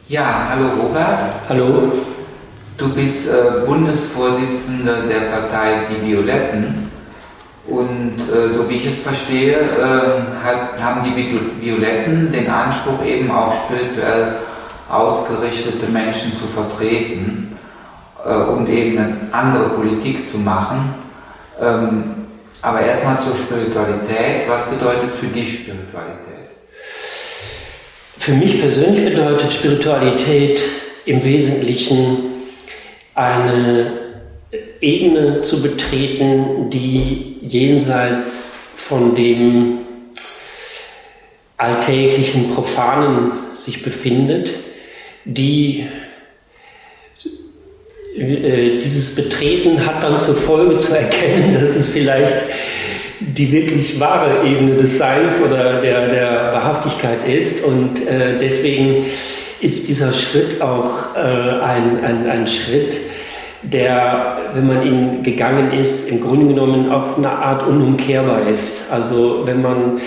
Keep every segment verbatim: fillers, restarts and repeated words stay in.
Ja, hallo Robert. Hallo. Du bist äh, Bundesvorsitzender der Partei Die Violetten und äh, so wie ich es verstehe, äh, hat, haben die Violetten den Anspruch, eben auch spirituell ausgerichtete Menschen zu vertreten äh, und eben eine andere Politik zu machen. Ähm, aber erstmal zur Spiritualität. Was bedeutet für dich Spiritualität? Für mich persönlich bedeutet Spiritualität im Wesentlichen eine Ebene zu betreten, die jenseits von dem alltäglichen Profanen sich befindet, die äh, dieses Betreten hat dann zur Folge zu erkennen, dass es vielleicht die wirklich wahre Ebene des Seins oder der, der Wahrhaftigkeit ist, und äh, deswegen ist dieser Schritt auch äh, ein, ein, ein Schritt, der, wenn man ihn gegangen ist, im Grunde genommen auf eine Art unumkehrbar ist. Also wenn man,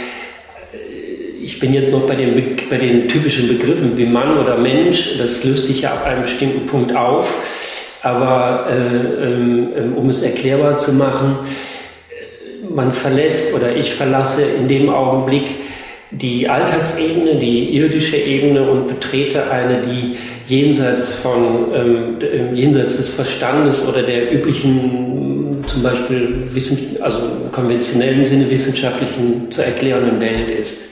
ich bin jetzt noch bei den, bei den typischen Begriffen wie Mann oder Mensch, das löst sich ja ab einem bestimmten Punkt auf, aber äh, äh, um es erklärbar zu machen, man verlässt oder ich verlasse in dem Augenblick die Alltagsebene, die irdische Ebene und betrete eine, die jenseits von ähm, jenseits des Verstandes oder der üblichen, zum Beispiel Wissen, also im konventionellen Sinne wissenschaftlichen zu erklärenden Welt ist.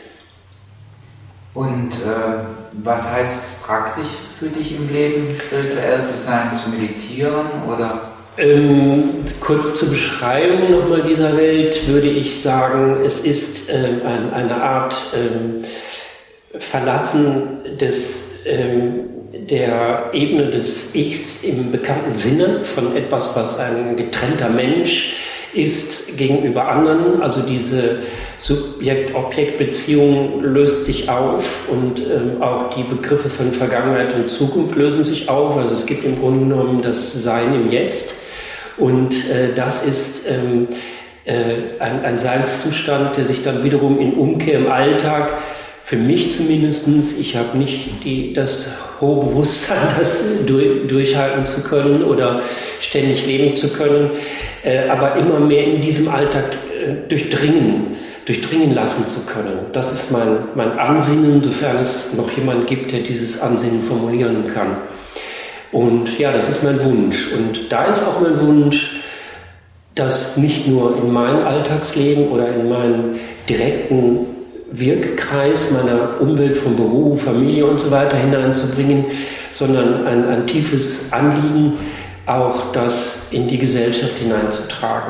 Und äh, was heißt es praktisch für dich im Leben, spirituell zu sein, zu meditieren oder? Ähm, kurz zur Beschreibung nochmal dieser Welt würde ich sagen, es ist ähm, ein, eine Art ähm, Verlassen des, ähm, der Ebene des Ichs im bekannten Sinne von etwas, was ein getrennter Mensch ist gegenüber anderen. Also diese Subjekt-Objekt-Beziehung löst sich auf und ähm, auch die Begriffe von Vergangenheit und Zukunft lösen sich auf. Also es gibt im Grunde genommen das Sein im Jetzt. Und äh, das ist ähm, äh, ein, ein Seinszustand, der sich dann wiederum in Umkehr im Alltag, für mich zumindest, ich habe nicht die, das hohe Bewusstsein, das durch, durchhalten zu können oder ständig leben zu können, äh, aber immer mehr in diesem Alltag äh, durchdringen, durchdringen lassen zu können. Das ist mein, mein Ansinnen, sofern es noch jemand gibt, der dieses Ansinnen formulieren kann. Und ja, das ist mein Wunsch. Und da ist auch mein Wunsch, das nicht nur in mein Alltagsleben oder in meinen direkten Wirkkreis meiner Umwelt von Beruf, Familie und so weiter hineinzubringen, sondern ein, ein tiefes Anliegen, auch das in die Gesellschaft hineinzutragen.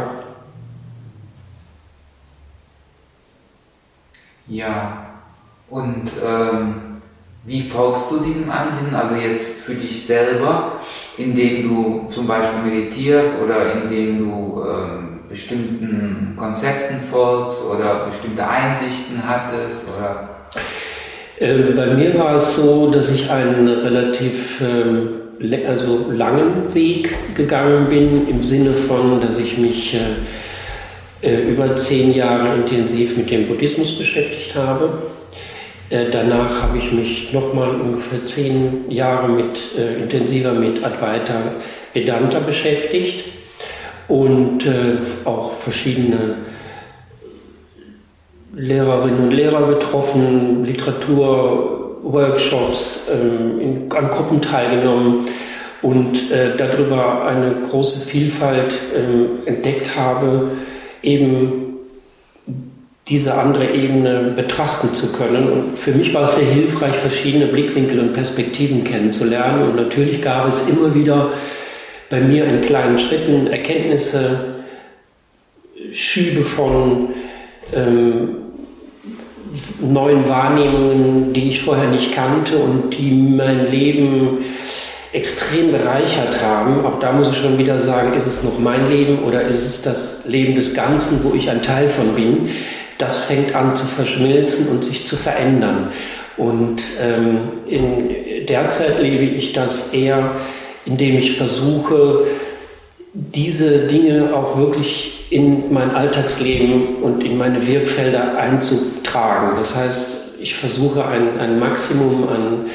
Ja, und ähm wie folgst du diesem Ansinnen, also jetzt für dich selber, indem du zum Beispiel meditierst oder indem du ähm, bestimmten Konzepten folgst oder bestimmte Einsichten hattest? Oder? Äh, bei mir war es so, dass ich einen relativ ähm, also langen Weg gegangen bin, im Sinne von, dass ich mich äh, über zehn Jahre intensiv mit dem Buddhismus beschäftigt habe. Äh, danach habe ich mich nochmal ungefähr zehn Jahre mit, äh, intensiver mit Advaita Vedanta beschäftigt und äh, auch verschiedene Lehrerinnen und Lehrer getroffen, Literatur, Workshops, äh, in, an Gruppen teilgenommen und äh, darüber eine große Vielfalt äh, entdeckt habe, eben diese andere Ebene betrachten zu können. Und für mich war es sehr hilfreich, verschiedene Blickwinkel und Perspektiven kennenzulernen. Und natürlich gab es immer wieder bei mir in kleinen Schritten Erkenntnisse, Schübe von ähm, neuen Wahrnehmungen, die ich vorher nicht kannte und die mein Leben extrem bereichert haben. Auch da muss ich schon wieder sagen, ist es noch mein Leben oder ist es das Leben des Ganzen, wo ich ein Teil von bin? Das fängt an zu verschmilzen und sich zu verändern. Und ähm, in derzeit lebe ich das eher, indem ich versuche, diese Dinge auch wirklich in mein Alltagsleben und in meine Wirkfelder einzutragen. Das heißt, ich versuche ein, ein Maximum an,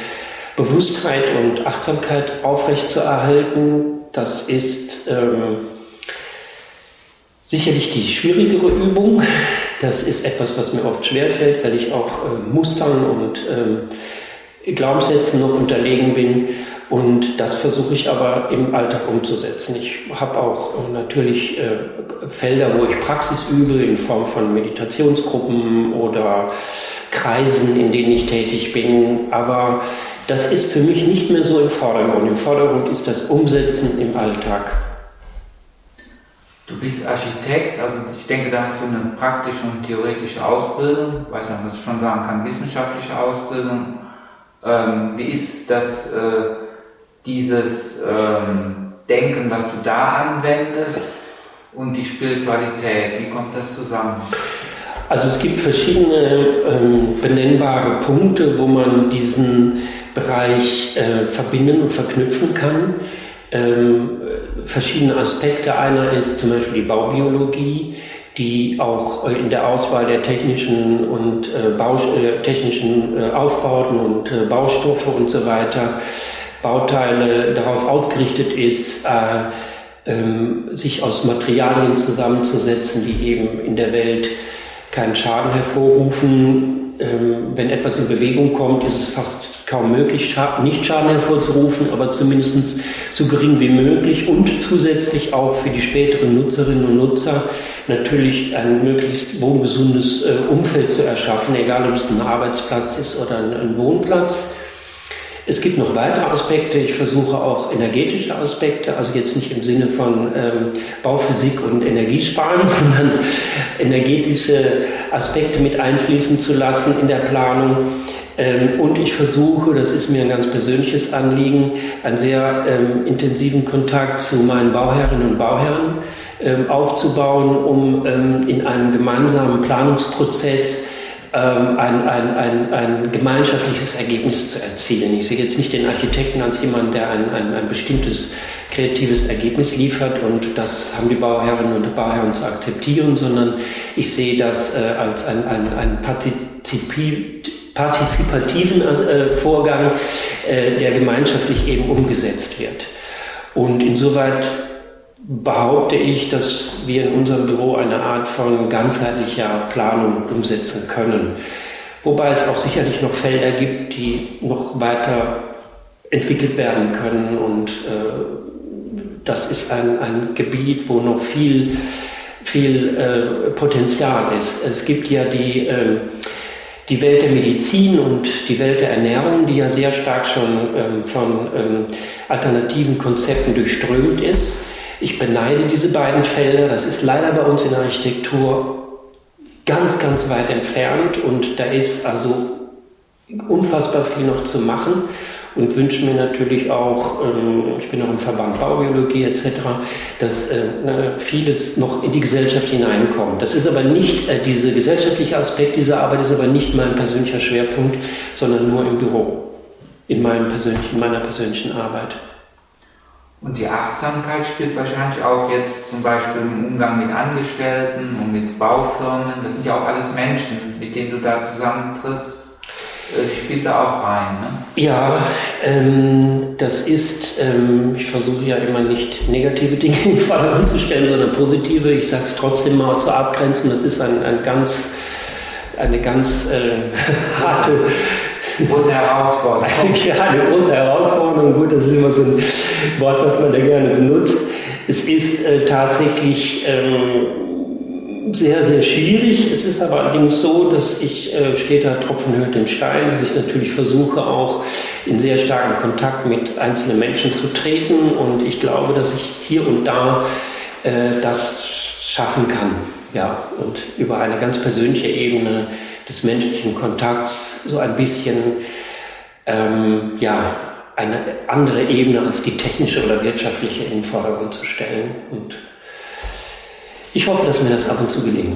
Bewusstheit und Achtsamkeit aufrechtzuerhalten. Das ist ähm, sicherlich die schwierigere Übung. Das ist etwas, was mir oft schwerfällt, weil ich auch äh, Mustern und äh, Glaubenssätzen noch unterlegen bin. Und das versuche ich aber im Alltag umzusetzen. Ich habe auch äh, natürlich äh, Felder, wo ich Praxis übe, in Form von Meditationsgruppen oder Kreisen, in denen ich tätig bin. Aber das ist für mich nicht mehr so im Vordergrund. Im Vordergrund ist das Umsetzen im Alltag. Du bist Architekt, also ich denke, da hast du eine praktische und theoretische Ausbildung, ich weiß nicht, was ich schon sagen kann, wissenschaftliche Ausbildung. Ähm, wie ist das, äh, dieses ähm, Denken, was du da anwendest und die Spiritualität, wie kommt das zusammen? Also es gibt verschiedene ähm, benennbare Punkte, wo man diesen Bereich äh, verbinden und verknüpfen kann. Ähm, verschiedene Aspekte. Einer ist zum Beispiel die Baubiologie, die auch äh, in der Auswahl der technischen und äh, Bau, äh, technischen äh, Aufbauten und äh, Baustoffe und so weiter, Bauteile darauf ausgerichtet ist, äh, ähm, sich aus Materialien zusammenzusetzen, die eben in der Welt keinen Schaden hervorrufen. Ähm, wenn etwas in Bewegung kommt, ist es fast kaum möglich, nicht Schaden hervorzurufen, aber zumindest so gering wie möglich und zusätzlich auch für die späteren Nutzerinnen und Nutzer natürlich ein möglichst wohngesundes äh, Umfeld zu erschaffen, egal ob es ein Arbeitsplatz ist oder ein, ein Wohnplatz. Es gibt noch weitere Aspekte. Ich versuche auch energetische Aspekte, also jetzt nicht im Sinne von ähm, Bauphysik und Energiesparen, sondern energetische Aspekte mit einfließen zu lassen in der Planung. Ähm, und ich versuche, das ist mir ein ganz persönliches Anliegen, einen sehr ähm, intensiven Kontakt zu meinen Bauherrinnen und Bauherren ähm, aufzubauen, um ähm, in einem gemeinsamen Planungsprozess Ein, ein, ein, ein gemeinschaftliches Ergebnis zu erzielen. Ich sehe jetzt nicht den Architekten als jemand, der ein, ein, ein bestimmtes kreatives Ergebnis liefert und das haben die Bauherrinnen und Bauherren zu akzeptieren, sondern ich sehe das äh, als einen ein partizipativen äh, Vorgang, äh, der gemeinschaftlich eben umgesetzt wird. Und insoweit behaupte ich, dass wir in unserem Büro eine Art von ganzheitlicher Planung umsetzen können. Wobei es auch sicherlich noch Felder gibt, die noch weiter entwickelt werden können. Und äh, das ist ein, ein Gebiet, wo noch viel, viel äh, Potenzial ist. Es gibt ja die, äh, die Welt der Medizin und die Welt der Ernährung, die ja sehr stark schon äh, von äh, alternativen Konzepten durchströmt ist. Ich beneide diese beiden Felder, das ist leider bei uns in der Architektur ganz, ganz weit entfernt und da ist also unfassbar viel noch zu machen und wünsche mir natürlich auch, ich bin auch im Verband Baubiologie et cetera, dass vieles noch in die Gesellschaft hineinkommt. Das ist aber nicht, dieser gesellschaftliche Aspekt dieser Arbeit ist aber nicht mein persönlicher Schwerpunkt, sondern nur im Büro, in, meinem persönlichen, in meiner persönlichen Arbeit. Und die Achtsamkeit spielt wahrscheinlich auch jetzt zum Beispiel im Umgang mit Angestellten und mit Baufirmen. Das sind ja auch alles Menschen, mit denen du da zusammentriffst. Die spielt da auch rein, ne? Ja, ähm, das ist, ähm, ich versuche ja immer nicht negative Dinge in den Vordergrund zu stellen, sondern positive. Ich sage es trotzdem mal zur Abgrenzung, das ist ein, ein ganz, eine ganz äh, harte... Große Herausforderung. Ja, eine große Herausforderung. Gut, das ist immer so ein Wort, was man da gerne benutzt. Es ist äh, tatsächlich ähm, sehr, sehr schwierig. Es ist aber allerdings so, dass ich, äh, steter Tropfen höhlt den Stein, dass ich natürlich versuche, auch in sehr starken Kontakt mit einzelnen Menschen zu treten. Und ich glaube, dass ich hier und da äh, das schaffen kann. Ja, und über eine ganz persönliche Ebene des menschlichen Kontakts so ein bisschen ähm, ja, eine andere Ebene als die technische oder wirtschaftliche in den Vordergrund zu stellen. Und ich hoffe, dass mir das ab und zu gelingt.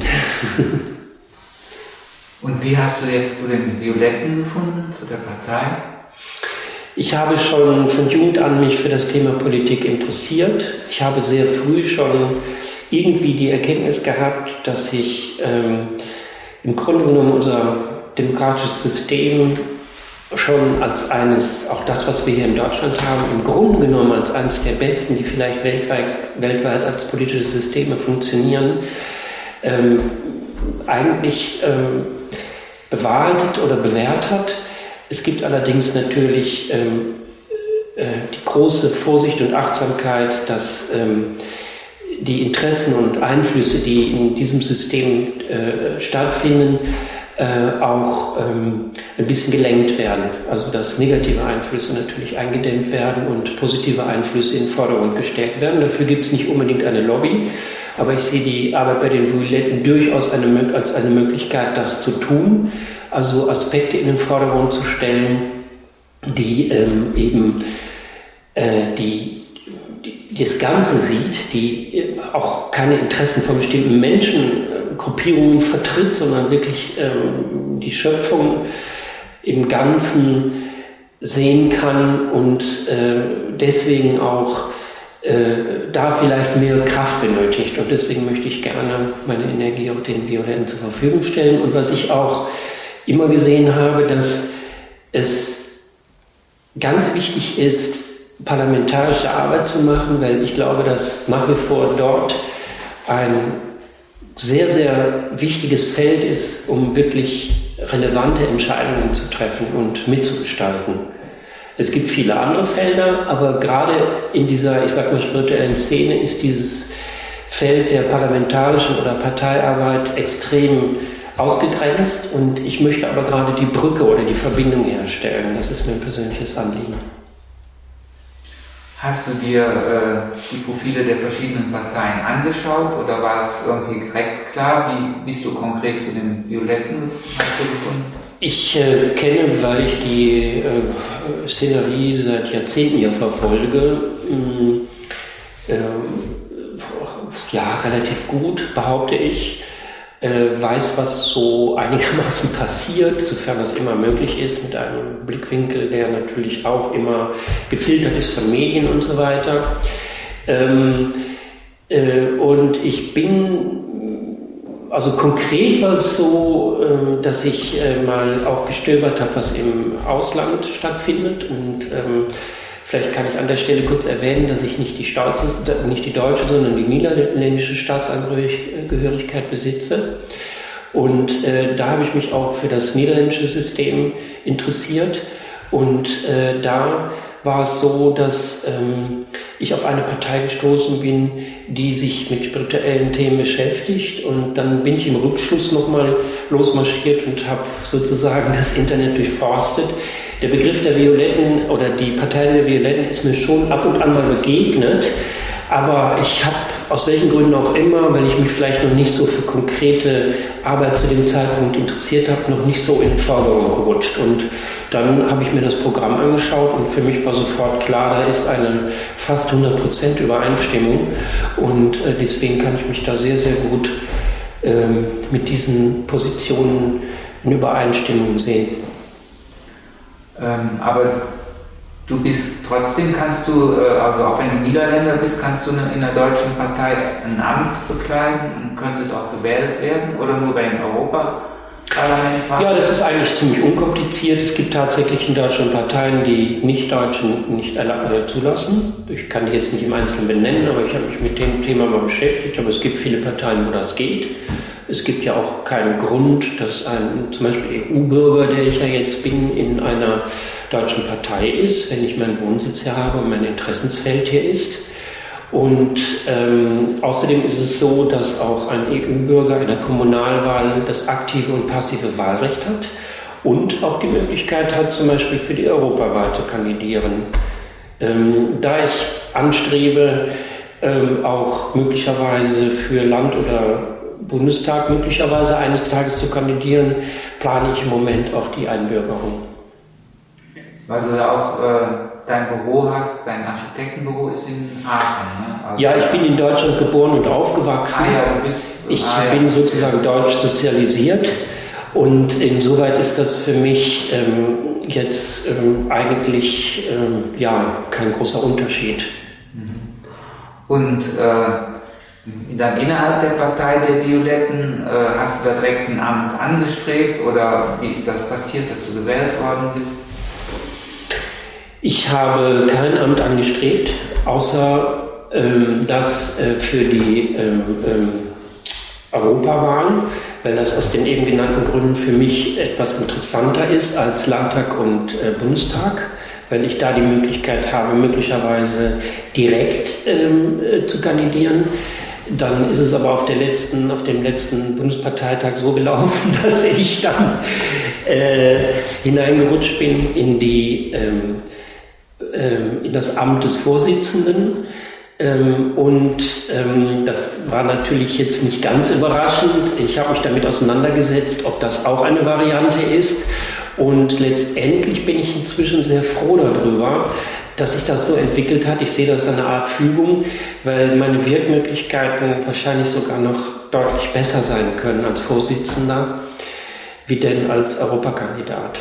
Und wie hast du jetzt zu den Violetten gefunden, zu der Partei? Ich habe schon von Jugend an mich für das Thema Politik interessiert. Ich habe sehr früh schon irgendwie die Erkenntnis gehabt, dass ich ähm, im Grunde genommen unser demokratisches System schon als eines, auch das, was wir hier in Deutschland haben, im Grunde genommen als eines der besten, die vielleicht weltweit, weltweit als politische Systeme funktionieren, ähm, eigentlich ähm, bewahrheitet oder bewährt hat. Es gibt allerdings natürlich ähm, äh, die große Vorsicht und Achtsamkeit, dass ähm, die Interessen und Einflüsse, die in diesem System äh, stattfinden, äh, auch ähm, ein bisschen gelenkt werden. Also dass negative Einflüsse natürlich eingedämmt werden und positive Einflüsse in den Vordergrund gestellt werden. Dafür gibt es nicht unbedingt eine Lobby, aber ich sehe die Arbeit bei den Violetten durchaus eine, als eine Möglichkeit, das zu tun, also Aspekte in den Vordergrund zu stellen, die ähm, eben äh, die das Ganze sieht, die auch keine Interessen von bestimmten Menschengruppierungen vertritt, sondern wirklich ähm, die Schöpfung im Ganzen sehen kann und äh, deswegen auch äh, da vielleicht mehr Kraft benötigt. Und deswegen möchte ich gerne meine Energie auch den Violetten zur Verfügung stellen. Und was ich auch immer gesehen habe, dass es ganz wichtig ist, parlamentarische Arbeit zu machen, weil ich glaube, dass nach wie vor dort ein sehr, sehr wichtiges Feld ist, um wirklich relevante Entscheidungen zu treffen und mitzugestalten. Es gibt viele andere Felder, aber gerade in dieser, ich sag mal, spirituellen Szene ist dieses Feld der parlamentarischen oder Parteiarbeit extrem ausgegrenzt und ich möchte aber gerade die Brücke oder die Verbindung herstellen. Das ist mir ein persönliches Anliegen. Hast du dir äh, die Profile der verschiedenen Parteien angeschaut oder war es irgendwie direkt klar? Wie bist du konkret zu den Violetten hast du gefunden? Ich äh, kenne, weil ich die äh, Szenerie seit Jahrzehnten ja verfolge, äh, äh, ja, relativ gut, behaupte ich. Äh, weiß, was so einigermaßen passiert, sofern das immer möglich ist, mit einem Blickwinkel, der natürlich auch immer gefiltert ist von Medien und so weiter. Ähm, äh, und ich bin, also konkret war es so, äh, dass ich äh, mal auch gestöbert habe, was im Ausland stattfindet und ähm, vielleicht kann ich an der Stelle kurz erwähnen, dass ich nicht die, Staats- nicht die deutsche, sondern die niederländische Staatsangehörigkeit besitze. Und äh, da habe ich mich auch für das niederländische System interessiert. Und äh, da war es so, dass ähm, ich auf eine Partei gestoßen bin, die sich mit spirituellen Themen beschäftigt. Und dann bin ich im Rückschluss nochmal losmarschiert und habe sozusagen das Internet durchforstet. Der Begriff der Violetten oder die Partei der Violetten ist mir schon ab und an mal begegnet, aber ich habe aus welchen Gründen auch immer, weil ich mich vielleicht noch nicht so für konkrete Arbeit zu dem Zeitpunkt interessiert habe, noch nicht so in den Vordergrund gerutscht. Und dann habe ich mir das Programm angeschaut und für mich war sofort klar, da ist eine fast hundert Prozent Übereinstimmung und äh, deswegen kann ich mich da sehr, sehr gut ähm, mit diesen Positionen in Übereinstimmung sehen. Ähm, aber du bist trotzdem, kannst du, äh, also auch wenn du Niederländer bist, kannst du in der deutschen Partei ein Amt bekleiden und könntest auch gewählt werden oder nur beim Europaparlament? Ja, das ist eigentlich ziemlich unkompliziert. Es gibt tatsächlich in Deutschland Parteien, die Nicht-Deutschen nicht äh, zulassen. Ich kann die jetzt nicht im Einzelnen benennen, aber ich habe mich mit dem Thema mal beschäftigt. Aber es gibt viele Parteien, wo das geht. Es gibt ja auch keinen Grund, dass ein zum Beispiel E U-Bürger, der ich ja jetzt bin, in einer deutschen Partei ist, wenn ich meinen Wohnsitz hier habe und mein Interessensfeld hier ist. Und ähm, außerdem ist es so, dass auch ein E U-Bürger in der Kommunalwahl das aktive und passive Wahlrecht hat und auch die Möglichkeit hat, zum Beispiel für die Europawahl zu kandidieren. Ähm, da ich anstrebe, ähm, auch möglicherweise für Land oder Bundestag möglicherweise eines Tages zu kandidieren, plane ich im Moment auch die Einbürgerung. Weil du ja auch äh, dein Büro hast, dein Architektenbüro ist in Aachen, ne? Also ja, ich bin in Deutschland geboren und aufgewachsen. Ah, ja, du bist, ich ah, bin ja. sozusagen deutsch sozialisiert und insoweit ist das für mich ähm, jetzt ähm, eigentlich ähm, ja, kein großer Unterschied. Und äh, dann innerhalb der Partei der Violetten, äh, hast du da direkt ein Amt angestrebt oder wie ist das passiert, dass du gewählt worden bist? Ich habe kein Amt angestrebt, außer ähm, das äh, für die ähm, ähm, Europawahlen, weil das aus den eben genannten Gründen für mich etwas interessanter ist als Landtag und äh, Bundestag, weil ich da die Möglichkeit habe, möglicherweise direkt ähm, äh, zu kandidieren. Dann ist es aber auf, der letzten, auf dem letzten Bundesparteitag so gelaufen, dass ich dann äh, hineingerutscht bin in, die, ähm, ähm, in das Amt des Vorsitzenden. Ähm, und ähm, das war natürlich jetzt nicht ganz überraschend. Ich habe mich damit auseinandergesetzt, ob das auch eine Variante ist. Und letztendlich bin ich inzwischen sehr froh darüber, dass sich das so entwickelt hat. Ich sehe das als eine Art Fügung, weil meine Wirkmöglichkeiten wahrscheinlich sogar noch deutlich besser sein können als Vorsitzender, wie denn als Europakandidat.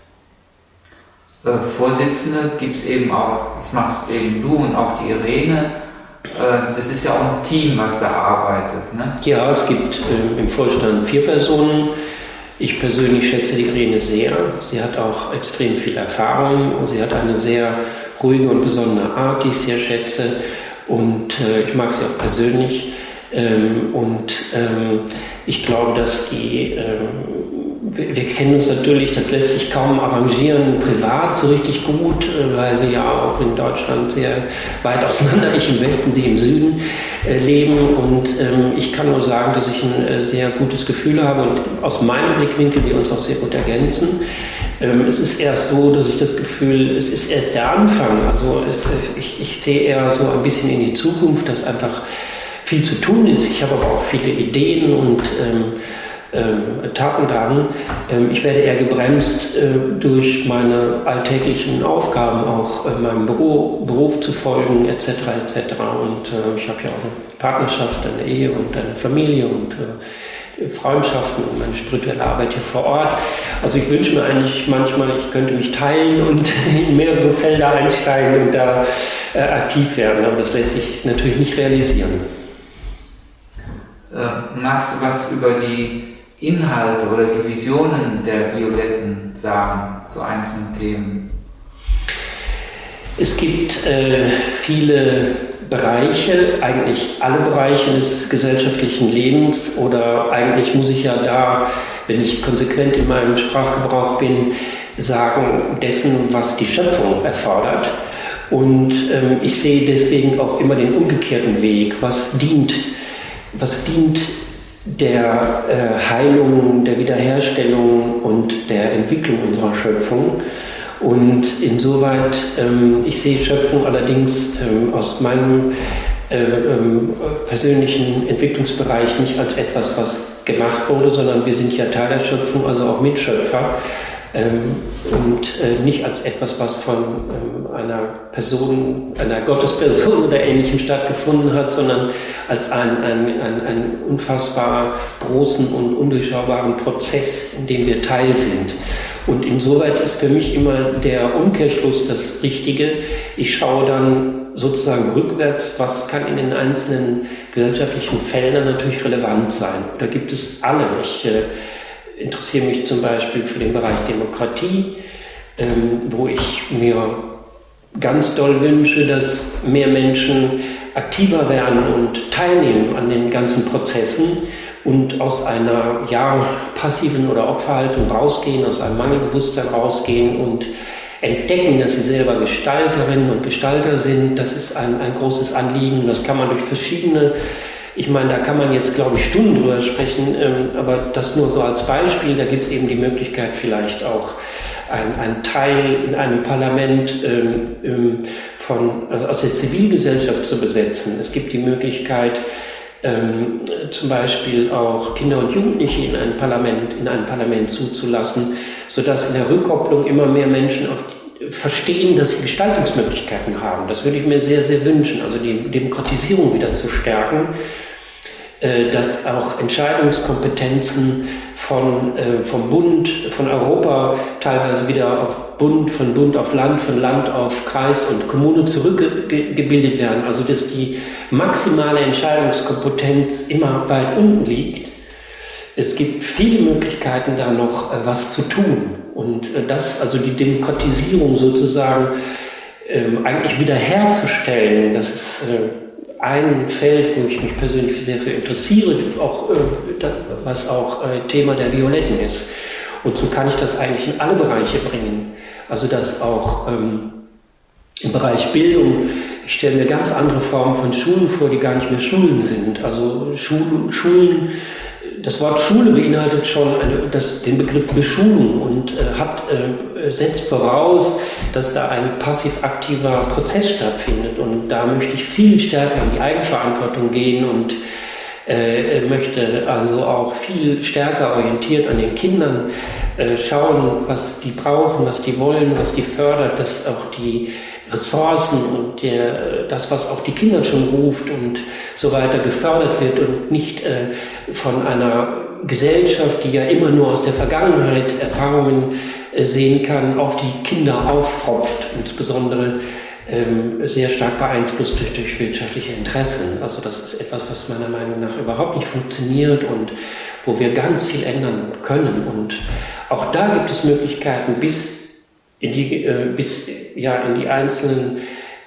Äh, Vorsitzende gibt es eben auch, das machst eben du und auch die Irene. Äh, das ist ja auch ein Team, was da arbeitet, ne? Ja, es gibt äh, im Vorstand vier Personen. Ich persönlich schätze die Irene sehr. Sie hat auch extrem viel Erfahrung und sie hat eine sehr ruhige und besondere Art, die ich sehr schätze, und äh, ich mag sie auch persönlich, ähm, und ähm, ich glaube, dass die, ähm, wir, wir kennen uns natürlich, das lässt sich kaum arrangieren, privat so richtig gut, äh, weil wir ja auch in Deutschland sehr weit auseinander, ich im Westen, sie im Süden, äh, leben, und ähm, ich kann nur sagen, dass ich ein äh, sehr gutes Gefühl habe und aus meinem Blickwinkel wir uns auch sehr gut ergänzen. Es ist erst so, dass ich das Gefühl, es ist erst der Anfang. Also es, ich, ich sehe eher so ein bisschen in die Zukunft, dass einfach viel zu tun ist. Ich habe aber auch viele Ideen und ähm, ähm, Tatendrang. Ähm, ich werde eher gebremst äh, durch meine alltäglichen Aufgaben, auch äh, meinem Büro, Beruf zu folgen, et cetera et cetera. Und äh, ich habe ja auch eine Partnerschaft, eine Ehe und eine Familie und äh, Freundschaften und meine spirituelle Arbeit hier vor Ort. Also ich wünsche mir eigentlich manchmal, ich könnte mich teilen und in mehrere Felder einsteigen und da äh, aktiv werden, aber das lässt sich natürlich nicht realisieren. Äh, magst du was über die Inhalte oder die Visionen der Violetten sagen zu einzelnen Themen? Es gibt äh, viele Bereiche, eigentlich alle Bereiche des gesellschaftlichen Lebens, oder eigentlich muss ich ja da, wenn ich konsequent in meinem Sprachgebrauch bin, sagen, dessen, was die Schöpfung erfordert. Und ähm, ich sehe deswegen auch immer den umgekehrten Weg, was dient, was dient der äh, Heilung, der Wiederherstellung und der Entwicklung unserer Schöpfung. Und insoweit, ähm, ich sehe Schöpfung allerdings ähm, aus meinem äh, ähm, persönlichen Entwicklungsbereich nicht als etwas, was gemacht wurde, sondern wir sind ja Teil der Schöpfung, also auch Mitschöpfer, ähm, und äh, nicht als etwas, was von ähm, einer Person, einer Gottesperson oder Ähnlichem stattgefunden hat, sondern als ein, ein, ein, ein unfassbar großen und undurchschaubaren Prozess, in dem wir Teil sind. Und insoweit ist für mich immer der Umkehrschluss das Richtige. Ich schaue dann sozusagen rückwärts, was kann in den einzelnen gesellschaftlichen Feldern natürlich relevant sein. Da gibt es alle. Ich äh, interessiere mich zum Beispiel für den Bereich Demokratie, ähm, wo ich mir ganz doll wünsche, dass mehr Menschen aktiver werden und teilnehmen an den ganzen Prozessen und aus einer ja, passiven oder Opferhaltung rausgehen, aus einem Mangelbewusstsein rausgehen und entdecken, dass sie selber Gestalterinnen und Gestalter sind. Das ist ein, ein großes Anliegen. Das kann man durch verschiedene, ich meine, da kann man jetzt, glaube ich, Stunden drüber sprechen, ähm, aber das nur so als Beispiel. Da gibt es eben die Möglichkeit, vielleicht auch einen Teil in einem Parlament ähm, von, äh, aus der Zivilgesellschaft zu besetzen. Es gibt die Möglichkeit, Ähm, zum Beispiel auch Kinder und Jugendliche in ein Parlament, in ein Parlament zuzulassen, sodass in der Rückkopplung immer mehr Menschen auf die, verstehen, dass sie Gestaltungsmöglichkeiten haben. Das würde ich mir sehr, sehr wünschen, also die Demokratisierung wieder zu stärken, äh, dass auch Entscheidungskompetenzen von, äh, vom Bund, von Europa teilweise wieder auf Bund, von Bund auf Land, von Land auf Kreis und Kommune zurückgebildet werden. Also dass die maximale Entscheidungskompetenz immer weit unten liegt. Es gibt viele Möglichkeiten, da noch äh, was zu tun. Und äh, das, also die Demokratisierung sozusagen ähm, eigentlich wiederherzustellen. Das ist äh, ein Feld, wo ich mich persönlich sehr für interessiere, auch, äh, das, was auch äh, Thema der Violetten ist. Und so kann ich das eigentlich in alle Bereiche bringen. Also dass auch ähm, im Bereich Bildung, ich stelle mir ganz andere Formen von Schulen vor, die gar nicht mehr Schulen sind. Also Schul, Schulen, das Wort Schule beinhaltet schon eine, das, den Begriff Beschulung und äh, hat, äh, setzt voraus, dass da ein passiv-aktiver Prozess stattfindet. Und da möchte ich viel stärker in die Eigenverantwortung gehen und äh, möchte also auch viel stärker orientiert an den Kindern äh, schauen, was die brauchen, was die wollen, was die fördert, dass auch die Ressourcen und der, das, was auch die Kinder schon ruft und so weiter gefördert wird und nicht äh, von einer Gesellschaft, die ja immer nur aus der Vergangenheit Erfahrungen äh, sehen kann, auf die Kinder auftropft, insbesondere ähm, sehr stark beeinflusst durch, durch wirtschaftliche Interessen. Also das ist etwas, was meiner Meinung nach überhaupt nicht funktioniert und wo wir ganz viel ändern können. Und auch da gibt es Möglichkeiten, bis in die, äh, bis ja, in die einzelnen,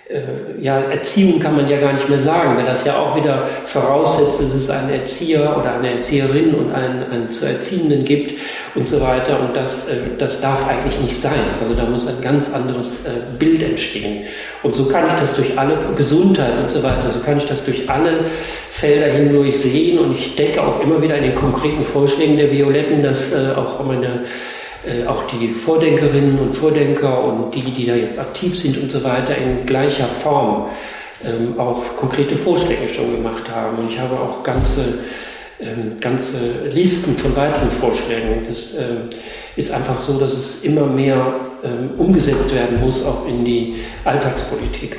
äh, ja, Erziehung kann man ja gar nicht mehr sagen, weil das ja auch wieder voraussetzt, dass es einen Erzieher oder eine Erzieherin und einen, einen zu Erziehenden gibt und so weiter. Und das, äh, das darf eigentlich nicht sein. Also da muss ein ganz anderes äh, Bild entstehen. Und so kann ich das durch alle Gesundheit und so weiter, so kann ich das durch alle Felder hindurch sehen. Und ich denke auch immer wieder an den konkreten Vorschlägen der Violetten, dass äh, auch meine auch die Vordenkerinnen und Vordenker und die, die da jetzt aktiv sind und so weiter, in gleicher Form ähm, auch konkrete Vorschläge schon gemacht haben. Und ich habe auch ganze, ähm, ganze Listen von weiteren Vorschlägen. Das ähm, ist einfach so, dass es immer mehr ähm, umgesetzt werden muss, auch in die Alltagspolitik.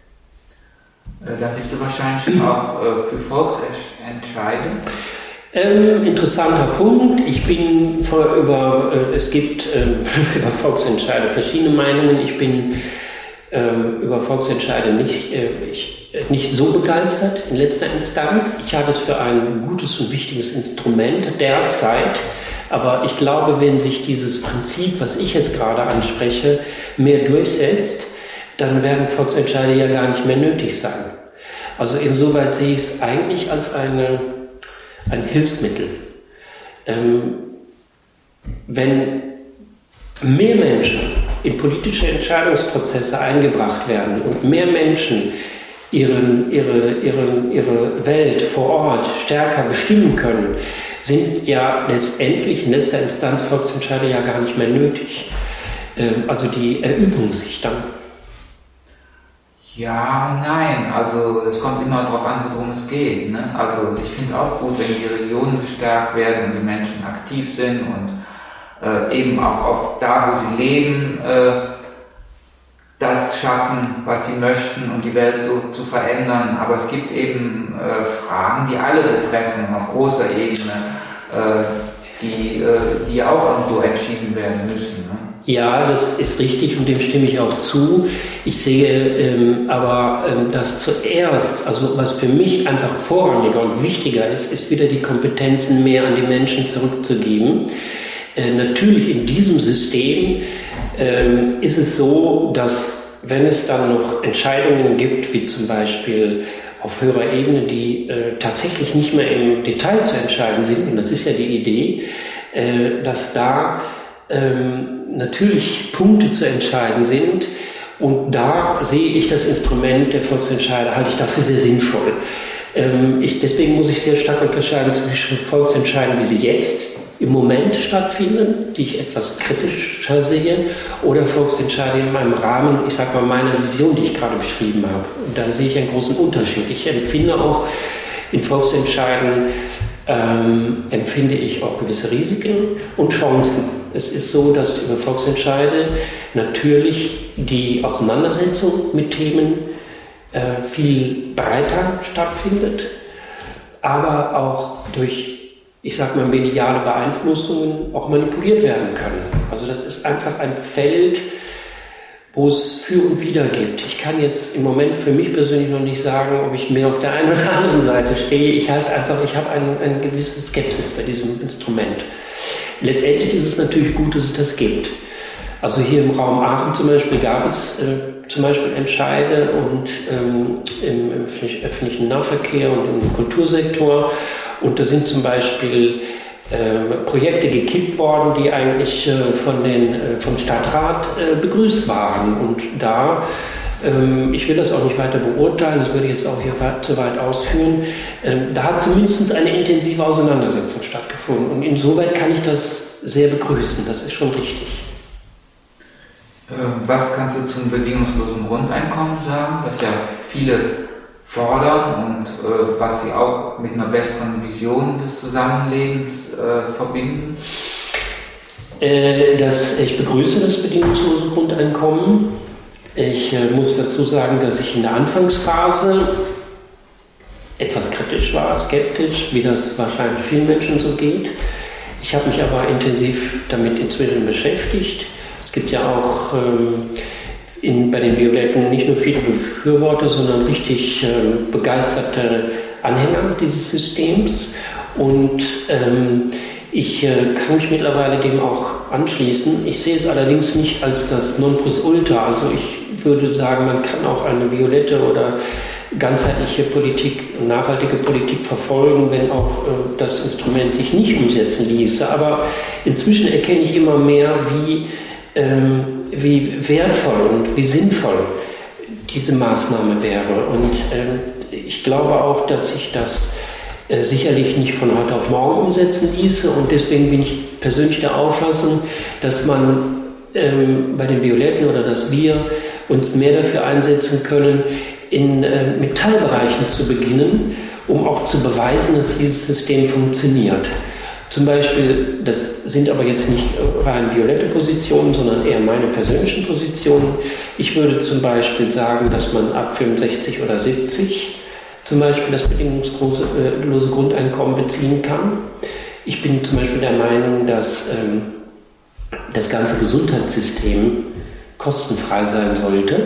Äh, dann bist du wahrscheinlich auch äh, für Volksentscheide. Ähm, interessanter Punkt. Ich bin vor, über, äh, es gibt ähm, über Volksentscheide verschiedene Meinungen. Ich bin ähm, über Volksentscheide nicht, äh, ich, äh, nicht so begeistert in letzter Instanz. Ich halte es für ein gutes und wichtiges Instrument derzeit. Aber ich glaube, wenn sich dieses Prinzip, was ich jetzt gerade anspreche, mehr durchsetzt, dann werden Volksentscheide ja gar nicht mehr nötig sein. Also insoweit sehe ich es eigentlich als eine ein Hilfsmittel. Ähm, wenn mehr Menschen in politische Entscheidungsprozesse eingebracht werden und mehr Menschen ihren, ihre, ihren, ihre Welt vor Ort stärker bestimmen können, sind ja letztendlich in letzter Instanz Volksentscheide ja gar nicht mehr nötig. Ähm, also die erübrigen sich dann. Ja, nein, also es kommt immer darauf an, worum es geht. Ne? Also ich finde auch gut, wenn die Regionen gestärkt werden und die Menschen aktiv sind und äh, eben auch auf da, wo sie leben, äh, das schaffen, was sie möchten und die Welt so zu verändern. Aber es gibt eben äh, Fragen, die alle betreffen, auf großer Ebene, äh, die, äh, die auch irgendwo entschieden werden müssen. Ne? Ja, das ist richtig und dem stimme ich auch zu. Ich sehe ähm, aber, ähm, dass zuerst, also was für mich einfach vorrangiger und wichtiger ist, ist wieder die Kompetenzen mehr an die Menschen zurückzugeben. Äh, natürlich in diesem System ähm, ist es so, dass wenn es dann noch Entscheidungen gibt, wie zum Beispiel auf höherer Ebene, die äh, tatsächlich nicht mehr im Detail zu entscheiden sind, und das ist ja die Idee, äh, dass da ähm, natürlich Punkte zu entscheiden sind, und da sehe ich das Instrument der Volksentscheide, halte ich dafür sehr sinnvoll. Ähm, ich, deswegen muss ich sehr stark unterscheiden zwischen Volksentscheiden, wie sie jetzt im Moment stattfinden, die ich etwas kritischer sehe, oder Volksentscheide in meinem Rahmen, ich sage mal, meiner Vision, die ich gerade beschrieben habe. Und da sehe ich einen großen Unterschied. Ich empfinde auch in Volksentscheiden, ähm, empfinde ich auch gewisse Risiken und Chancen. Es ist so, dass über Volksentscheide natürlich die Auseinandersetzung mit Themen äh, viel breiter stattfindet, aber auch durch, ich sag mal, mediale Beeinflussungen auch manipuliert werden können. Also das ist einfach ein Feld, wo es für und wider gibt. Ich kann jetzt im Moment für mich persönlich noch nicht sagen, ob ich mehr auf der einen oder anderen Seite stehe. Ich halt einfach, ich habe eine ein gewisse Skepsis bei diesem Instrument. Letztendlich ist es natürlich gut, dass es das gibt. Also hier im Raum Aachen zum Beispiel gab es äh, zum Beispiel Entscheide und ähm, im, im öffentlichen Nahverkehr und im Kultursektor. Und da sind zum Beispiel äh, Projekte gekippt worden, die eigentlich äh, von den, äh, vom Stadtrat äh, begrüßt waren. Und da, ähm, ich will das auch nicht weiter beurteilen, das würde ich jetzt auch hier weit, zu weit ausführen, äh, da hat zumindest eine intensive Auseinandersetzung stattgefunden. Und insoweit kann ich das sehr begrüßen, das ist schon richtig. Was kannst du zum bedingungslosen Grundeinkommen sagen, was ja viele fordern und äh, was sie auch mit einer besseren Vision des Zusammenlebens äh, verbinden? Äh, das, ich begrüße das bedingungslose Grundeinkommen. Ich äh, muss dazu sagen, dass ich in der Anfangsphase etwas kritisch war, skeptisch, wie das wahrscheinlich vielen Menschen so geht. Ich habe mich aber intensiv damit inzwischen beschäftigt. Es gibt ja auch ähm, in, bei den Violetten nicht nur viele Befürworter, sondern richtig ähm, begeisterte Anhänger dieses Systems. Und ähm, ich äh, kann mich mittlerweile dem auch anschließen. Ich sehe es allerdings nicht als das Nonplusultra. Also ich würde sagen, man kann auch eine violette oder ganzheitliche Politik, nachhaltige Politik verfolgen, wenn auch äh, das Instrument sich nicht umsetzen ließe. Aber inzwischen erkenne ich immer mehr, wie Ähm, wie wertvoll und wie sinnvoll diese Maßnahme wäre. Und äh, ich glaube auch, dass sich das äh, sicherlich nicht von heute auf morgen umsetzen ließe. Und deswegen bin ich persönlich der Auffassung, dass man ähm, bei den Violetten oder dass wir uns mehr dafür einsetzen können, in äh, mit Teilbereichen zu beginnen, um auch zu beweisen, dass dieses System funktioniert. Zum Beispiel, das sind aber jetzt nicht rein violette Positionen, sondern eher meine persönlichen Positionen. Ich würde zum Beispiel sagen, dass man ab fünfundsechzig oder siebzig zum Beispiel das bedingungslose Grundeinkommen beziehen kann. Ich bin zum Beispiel der Meinung, dass ähm, das ganze Gesundheitssystem kostenfrei sein sollte,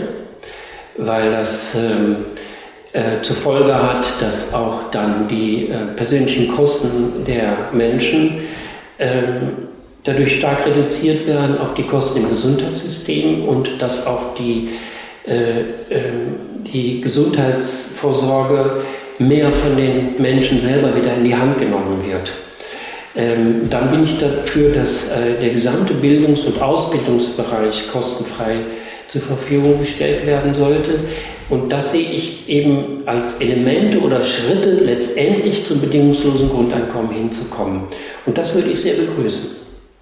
weil das ähm, Äh, zur Folge hat, dass auch dann die äh, persönlichen Kosten der Menschen ähm, dadurch stark reduziert werden, auch die Kosten im Gesundheitssystem und dass auch die, äh, äh, die Gesundheitsvorsorge mehr von den Menschen selber wieder in die Hand genommen wird. Ähm, dann bin ich dafür, dass äh, der gesamte Bildungs- und Ausbildungsbereich kostenfrei zur Verfügung gestellt werden sollte. Und das sehe ich eben als Elemente oder Schritte, letztendlich zum bedingungslosen Grundeinkommen hinzukommen. Und das würde ich sehr begrüßen.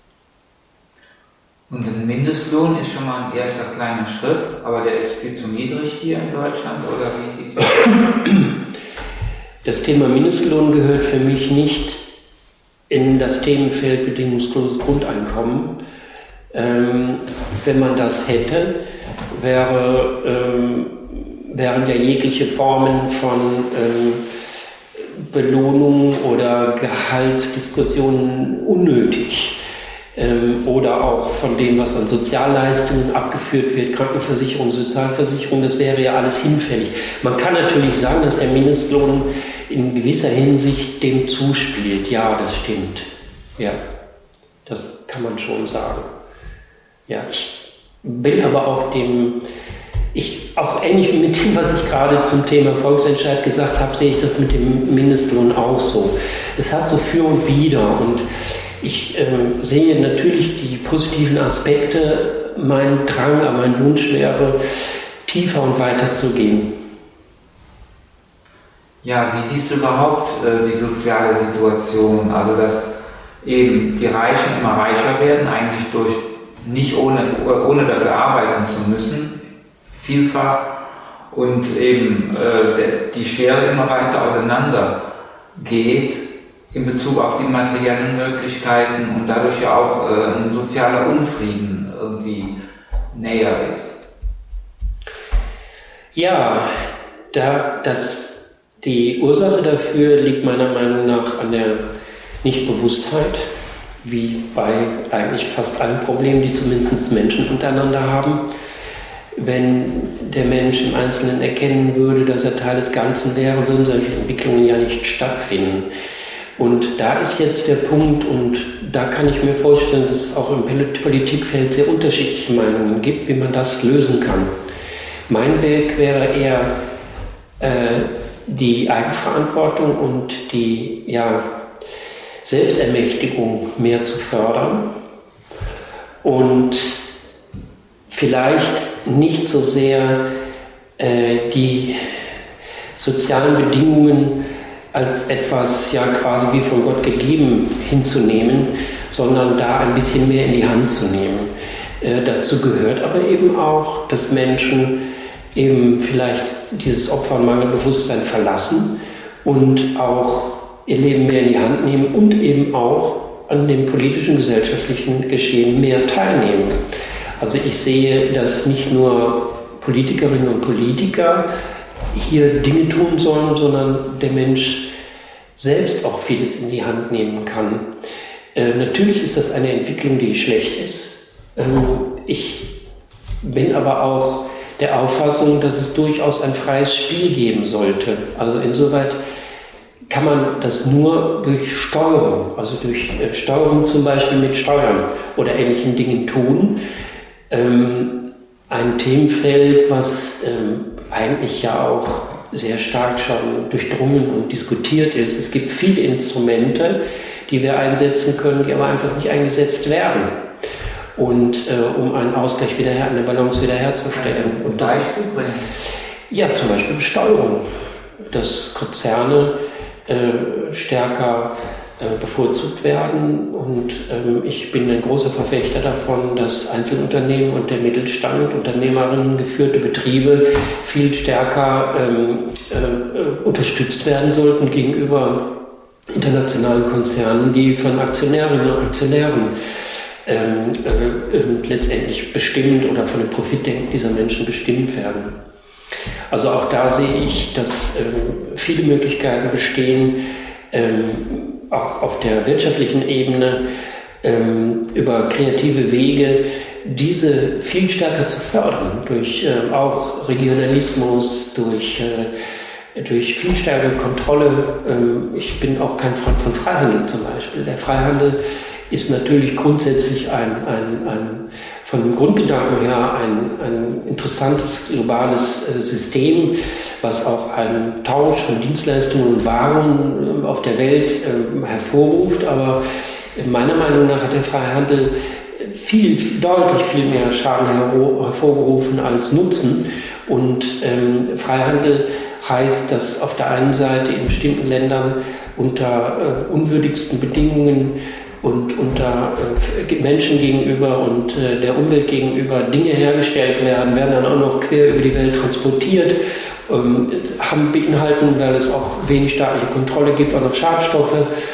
Und ein Mindestlohn ist schon mal ein erster kleiner Schritt, aber der ist viel zu niedrig hier in Deutschland, oder wie siehst du das? Das Thema Mindestlohn gehört für mich nicht in das Themenfeld bedingungsloses Grundeinkommen. Ähm, wenn man das hätte, wäre... Ähm, wären ja jegliche Formen von ähm, Belohnung oder Gehaltsdiskussionen unnötig. Ähm, oder auch von dem, was an Sozialleistungen abgeführt wird, Krankenversicherung, Sozialversicherung, das wäre ja alles hinfällig. Man kann natürlich sagen, dass der Mindestlohn in gewisser Hinsicht dem zuspielt. Ja, das stimmt. Ja, das kann man schon sagen. Ja, ich bin aber auch dem... Ich, auch ähnlich wie mit dem, was ich gerade zum Thema Volksentscheid gesagt habe, sehe ich das mit dem Mindestlohn auch so. Es hat so für und wider und ich äh, sehe natürlich die positiven Aspekte. Mein Drang, mein Wunsch wäre, tiefer und weiter zu gehen. Ja, wie siehst du überhaupt äh, die soziale Situation? Also, dass eben die Reichen immer reicher werden, eigentlich durch nicht ohne, ohne dafür arbeiten zu müssen. Vielfach und eben äh, die Schere immer weiter auseinander geht in Bezug auf die materiellen Möglichkeiten und dadurch ja auch äh, ein sozialer Unfrieden irgendwie näher ist. Ja, da, das, die Ursache dafür liegt meiner Meinung nach an der Nichtbewusstheit, wie bei eigentlich fast allen Problemen, die zumindest Menschen untereinander haben. Wenn der Mensch im Einzelnen erkennen würde, dass er Teil des Ganzen wäre, würden solche Entwicklungen ja nicht stattfinden. Und da ist jetzt der Punkt, und da kann ich mir vorstellen, dass es auch im Politikfeld sehr unterschiedliche Meinungen gibt, wie man das lösen kann. Mein Weg wäre eher äh, die Eigenverantwortung und die ja, Selbstermächtigung mehr zu fördern und vielleicht nicht so sehr äh, die sozialen Bedingungen als etwas ja quasi wie von Gott gegeben hinzunehmen, sondern da ein bisschen mehr in die Hand zu nehmen. Äh, dazu gehört aber eben auch, dass Menschen eben vielleicht dieses Opfer- und Mangelbewusstsein verlassen und auch ihr Leben mehr in die Hand nehmen und eben auch an dem politischen, gesellschaftlichen Geschehen mehr teilnehmen. Also ich sehe, dass nicht nur Politikerinnen und Politiker hier Dinge tun sollen, sondern der Mensch selbst auch vieles in die Hand nehmen kann. Äh, natürlich ist das eine Entwicklung, die schlecht ist. Ähm, ich bin aber auch der Auffassung, dass es durchaus ein freies Spiel geben sollte. Also insoweit kann man das nur durch Steuerung, also durch äh, Steuerung zum Beispiel mit Steuern oder ähnlichen Dingen tun. Ähm, ein Themenfeld, was ähm, eigentlich ja auch sehr stark schon durchdrungen und diskutiert ist. Es gibt viele Instrumente, die wir einsetzen können, die aber einfach nicht eingesetzt werden. Und äh, um einen Ausgleich wieder her, eine Balance wiederherzustellen. Und das ist, ja, zum Beispiel Besteuerung, dass Konzerne äh, stärker äh, bevorzugt werden. Und ähm, ich bin ein großer Verfechter davon, dass Einzelunternehmen und der Mittelstand, Unternehmerinnen geführte Betriebe viel stärker ähm, äh, unterstützt werden sollten gegenüber internationalen Konzernen, die von Aktionärinnen und Aktionären ähm, äh, letztendlich bestimmt oder von dem Profitdenken dieser Menschen bestimmt werden. Also auch da sehe ich, dass ähm, viele Möglichkeiten bestehen, ähm, auch auf der wirtschaftlichen Ebene ähm, über kreative Wege diese viel stärker zu fördern, durch äh, auch Regionalismus, durch, äh, durch viel stärkere Kontrolle. Ähm, ich bin auch kein Freund von Freihandel zum Beispiel. Der Freihandel ist natürlich grundsätzlich ein, ein, ein von dem Grundgedanken her ein, ein interessantes globales äh, System, was auch einen Tausch von Dienstleistungen und Waren äh, auf der Welt äh, hervorruft. Aber meiner Meinung nach hat der Freihandel viel, deutlich viel mehr Schaden hervorgerufen als Nutzen. Und ähm, Freihandel heißt, dass auf der einen Seite in bestimmten Ländern unter äh, unwürdigsten Bedingungen und unter äh, Menschen gegenüber und äh, der Umwelt gegenüber Dinge hergestellt werden, werden dann auch noch quer über die Welt transportiert, ähm, haben beinhalten, weil es auch wenig staatliche Kontrolle gibt, auch noch Schadstoffe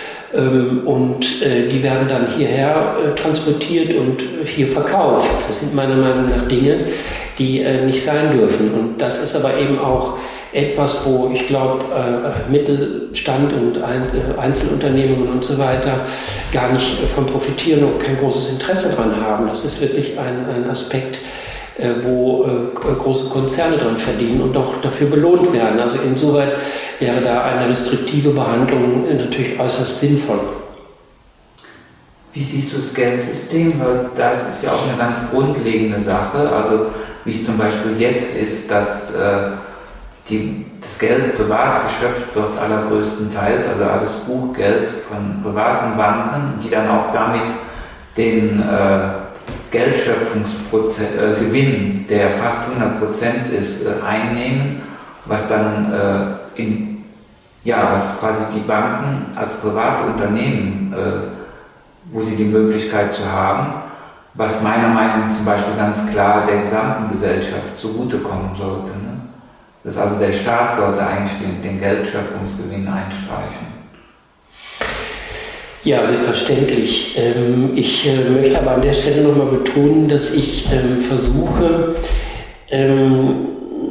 ähm, und äh, die werden dann hierher äh, transportiert und hier verkauft. Das sind meiner Meinung nach Dinge, die äh, nicht sein dürfen. Und das ist aber eben auch etwas, wo ich glaube, äh, Mittelstand und ein, äh, Einzelunternehmungen und so weiter gar nicht äh, von profitieren und kein großes Interesse daran haben. Das ist wirklich ein, ein Aspekt, äh, wo äh, große Konzerne dran verdienen und auch dafür belohnt werden. Also insoweit wäre da eine restriktive Behandlung äh, natürlich äußerst sinnvoll. Wie siehst du das Geldsystem? Weil das ist ja auch eine ganz grundlegende Sache. Also wie es zum Beispiel jetzt ist, dass äh, Die, das Geld privat geschöpft wird allergrößtenteils, also alles Buchgeld von privaten Banken, die dann auch damit den äh, Geldschöpfungsgewinn, äh, der fast hundert Prozent ist, äh, einnehmen, was dann äh, in, ja, was quasi die Banken als private Unternehmen, äh, wo sie die Möglichkeit zu haben, was meiner Meinung nach zum Beispiel ganz klar der gesamten Gesellschaft zugutekommen sollte. Ne? Das also der Staat sollte eigentlich den, den Geldschöpfungsgewinn einstreichen. Ja, selbstverständlich. Ähm, ich äh, möchte aber an der Stelle nochmal betonen, dass ich ähm, versuche, ähm,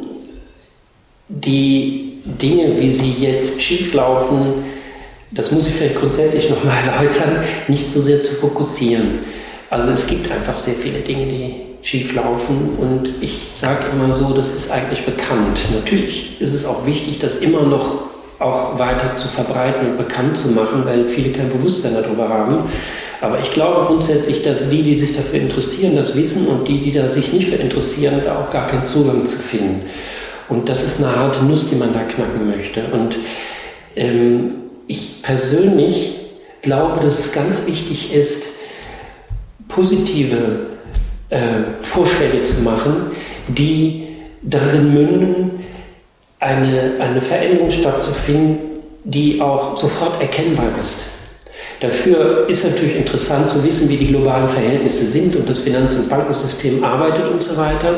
die Dinge, wie sie jetzt schieflaufen, das muss ich vielleicht grundsätzlich nochmal erläutern, nicht so sehr zu fokussieren. Also es gibt einfach sehr viele Dinge, die schief laufen und ich sage immer so, das ist eigentlich bekannt. Natürlich ist es auch wichtig, dass immer noch auch weiter zu verbreiten und bekannt zu machen, weil viele kein Bewusstsein darüber haben. Aber ich glaube grundsätzlich, dass die, die sich dafür interessieren, das wissen und die, die da sich nicht für interessieren, da auch gar keinen Zugang zu finden. Und das ist eine harte Nuss, die man da knacken möchte. Und ähm, ich persönlich glaube, dass es ganz wichtig ist, positive äh, Vorschläge zu machen, die darin münden, eine, eine Veränderung stattzufinden, die auch sofort erkennbar ist. Dafür ist natürlich interessant zu wissen, wie die globalen Verhältnisse sind und das Finanz- und Bankensystem arbeitet und so weiter.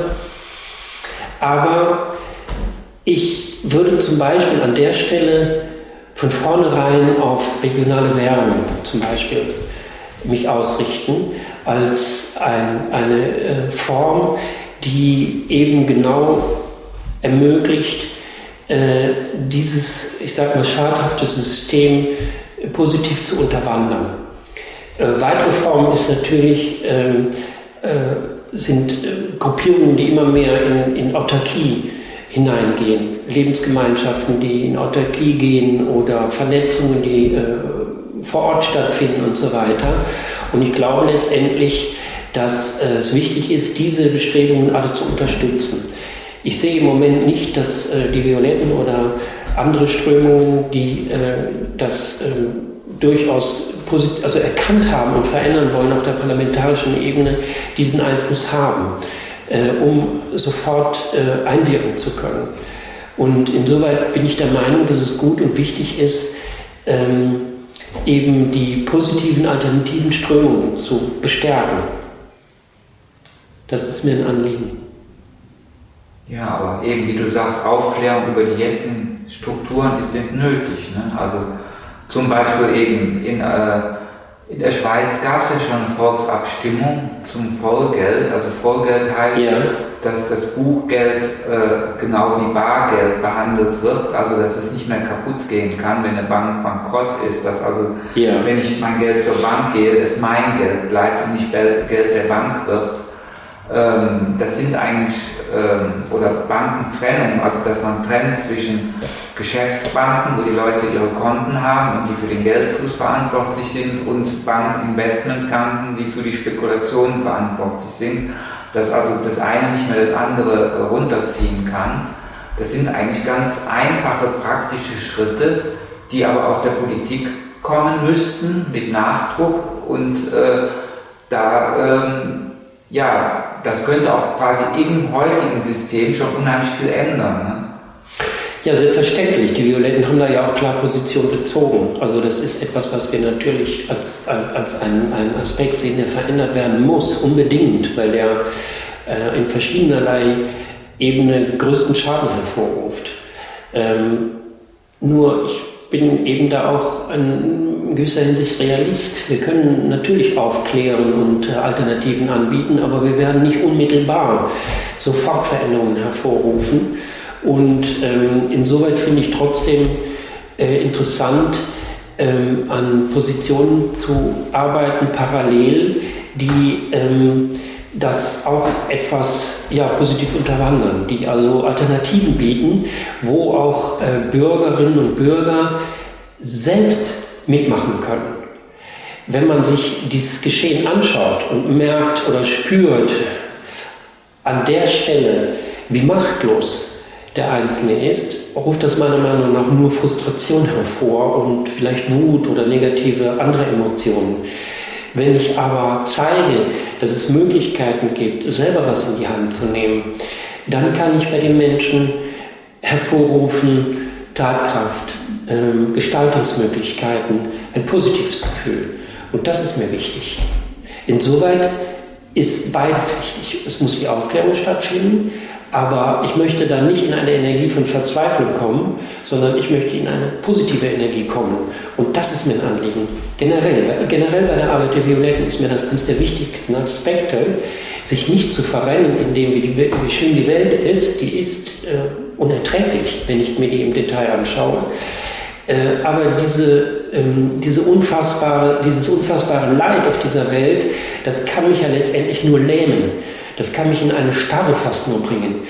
Aber ich würde zum Beispiel an der Stelle von vornherein auf regionale Währung zum Beispiel mich ausrichten, als ein, eine äh, Form, die eben genau ermöglicht, äh, dieses, ich sag mal, schadhafte System positiv zu unterwandern. Äh, weitere Form ist natürlich, äh, äh, sind äh, Gruppierungen, die immer mehr in, in Autarkie hineingehen, Lebensgemeinschaften, die in Autarkie gehen oder Vernetzungen, die äh, vor Ort stattfinden und so weiter. Und ich glaube letztendlich, dass äh, es wichtig ist, diese Bestrebungen alle zu unterstützen. Ich sehe im Moment nicht, dass äh, die Violetten oder andere Strömungen, die äh, das äh, durchaus posit- also erkannt haben und verändern wollen auf der parlamentarischen Ebene, diesen Einfluss haben, äh, um sofort äh, einwirken zu können. Und insoweit bin ich der Meinung, dass es gut und wichtig ist, ähm, eben die positiven alternativen Strömungen zu bestärken. Das ist mir ein Anliegen. Ja, aber eben, wie du sagst, Aufklärung über die jetzigen Strukturen ist eben nötig. Ne? Also zum Beispiel eben in, äh, in der Schweiz gab es ja schon eine Volksabstimmung zum Vollgeld. Also Vollgeld heißt, ja, dass das Buchgeld äh, genau wie Bargeld behandelt wird, also dass es nicht mehr kaputt gehen kann, wenn eine Bank bankrott ist. Dass also, ja, wenn ich mein Geld zur Bank gehe, es mein Geld bleibt und nicht Geld der Bank wird. Ähm, das sind eigentlich, ähm, oder Bankentrennung, also dass man trennt zwischen Geschäftsbanken, wo die Leute ihre Konten haben und die für den Geldfluss verantwortlich sind, und Bankinvestmentbanken, die für die Spekulationen verantwortlich sind, dass also das eine nicht mehr das andere runterziehen kann. Das sind eigentlich ganz einfache, praktische Schritte, die aber aus der Politik kommen müssten, mit Nachdruck, und äh, da ähm, ja, das könnte auch quasi im heutigen System schon unheimlich viel ändern. Ne? Ja, selbstverständlich. Die Violetten haben da ja auch klar Position bezogen. Also das ist etwas, was wir natürlich als, als, als einen, einen Aspekt sehen, der verändert werden muss, unbedingt, weil der äh, in verschiedenerlei Ebene größten Schaden hervorruft. Ähm, nur ich bin eben da auch in gewisser Hinsicht Realist. Wir können natürlich aufklären und äh, Alternativen anbieten, aber wir werden nicht unmittelbar sofort Veränderungen hervorrufen. Und ähm, insoweit finde ich trotzdem äh, interessant, ähm, an Positionen zu arbeiten, parallel, die ähm, das auch etwas ja, positiv unterwandern, die also Alternativen bieten, wo auch äh, Bürgerinnen und Bürger selbst mitmachen können. Wenn man sich dieses Geschehen anschaut und merkt oder spürt an der Stelle, wie machtlos der Einzelne ist, ruft das meiner Meinung nach nur Frustration hervor und vielleicht Wut oder negative andere Emotionen. Wenn ich aber zeige, dass es Möglichkeiten gibt, selber was in die Hand zu nehmen, dann kann ich bei den Menschen hervorrufen Tatkraft, ähm, Gestaltungsmöglichkeiten, ein positives Gefühl. Und das ist mir wichtig. Insoweit ist beides wichtig. Es muss die Aufklärung stattfinden, aber ich möchte da nicht in eine Energie von Verzweiflung kommen, sondern ich möchte in eine positive Energie kommen. Und das ist mir ein Anliegen. Generell, generell bei der Arbeit der Violetten ist mir das eines der wichtigsten Aspekte, sich nicht zu verrennen in dem, wie, die, wie schön die Welt ist. Die ist äh, unerträglich, wenn ich mir die im Detail anschaue. Äh, aber diese, ähm, diese unfassbare, dieses unfassbare Leid auf dieser Welt, das kann mich ja letztendlich nur lähmen. Das kann mich in eine Starre fast nur bringen.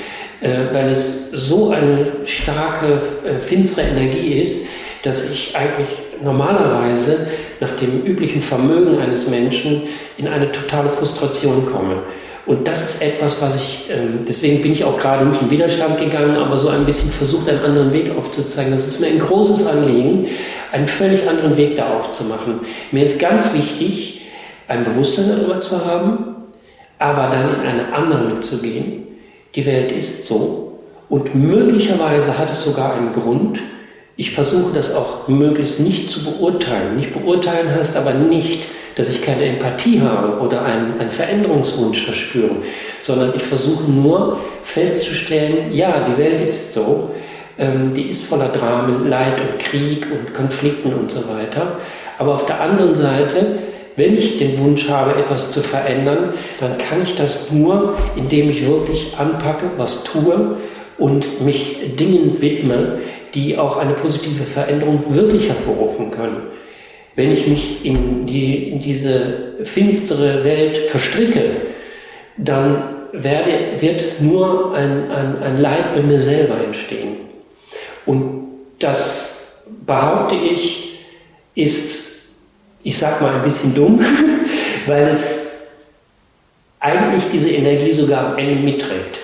äh, weil es so eine starke, äh, finstere Energie ist, dass ich eigentlich normalerweise nach dem üblichen Vermögen eines Menschen in eine totale Frustration komme. Und das ist etwas, was ich, ähm, deswegen bin ich auch gerade nicht in Widerstand gegangen, aber so ein bisschen versucht, einen anderen Weg aufzuzeigen. Das ist mir ein großes Anliegen, einen völlig anderen Weg da aufzumachen. Mir ist ganz wichtig, ein Bewusstsein darüber zu haben, aber dann in eine andere mitzugehen. Die Welt ist so und möglicherweise hat es sogar einen Grund. Ich versuche das auch möglichst nicht zu beurteilen. Nicht beurteilen heißt aber nicht, dass ich keine Empathie habe oder einen, einen Veränderungswunsch verspüre, sondern ich versuche nur festzustellen, ja, die Welt ist so, ähm, die ist voller Dramen, Leid und Krieg und Konflikten und so weiter. Aber auf der anderen Seite, wenn ich den Wunsch habe, etwas zu verändern, dann kann ich das nur, indem ich wirklich anpacke, was tue und mich Dingen widme, die auch eine positive Veränderung wirklich hervorrufen können. Wenn ich mich in, die, in diese finstere Welt verstricke, dann werde, wird nur ein, ein, ein Leid bei mir selber entstehen. Und das, behaupte ich, ist, ich sag mal ein bisschen dumm, weil es eigentlich diese Energie sogar am Ende mitträgt.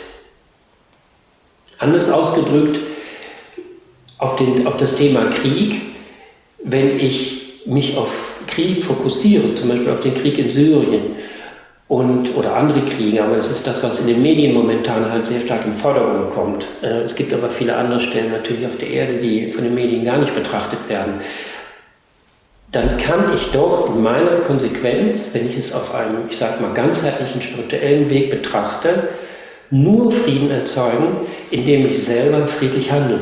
Anders ausgedrückt, auf, den, auf das Thema Krieg, wenn ich mich auf Krieg fokussiere, zum Beispiel auf den Krieg in Syrien und, oder andere Kriege, aber das ist das, was in den Medien momentan halt sehr stark in Vordergrund kommt. Es gibt aber viele andere Stellen natürlich auf der Erde, die von den Medien gar nicht betrachtet werden. Dann kann ich doch in meiner Konsequenz, wenn ich es auf einem, ich sag mal, ganzheitlichen spirituellen Weg betrachte, nur Frieden erzeugen, indem ich selber friedlich handle.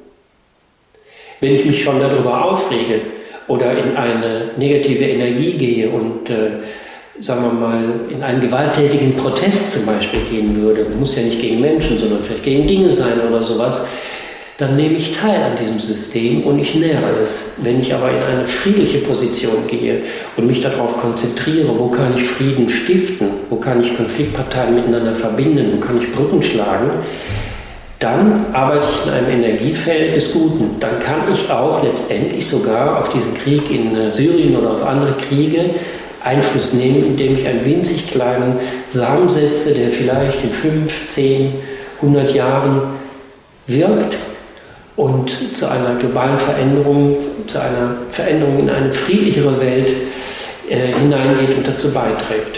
Wenn ich mich schon darüber aufrege oder in eine negative Energie gehe und, äh, sagen wir mal, in einen gewalttätigen Protest zum Beispiel gehen würde, muss ja nicht gegen Menschen, sondern vielleicht gegen Dinge sein oder sowas, dann nehme ich teil an diesem System und ich nähere es. Wenn ich aber in eine friedliche Position gehe und mich darauf konzentriere, wo kann ich Frieden stiften, wo kann ich Konfliktparteien miteinander verbinden, wo kann ich Brücken schlagen, dann arbeite ich in einem Energiefeld des Guten. Dann kann ich auch letztendlich sogar auf diesen Krieg in Syrien oder auf andere Kriege Einfluss nehmen, indem ich einen winzig kleinen Samen setze, der vielleicht in fünf, zehn, hundert Jahren wirkt und zu einer globalen Veränderung, zu einer Veränderung in eine friedlichere Welt äh, hineingeht und dazu beiträgt.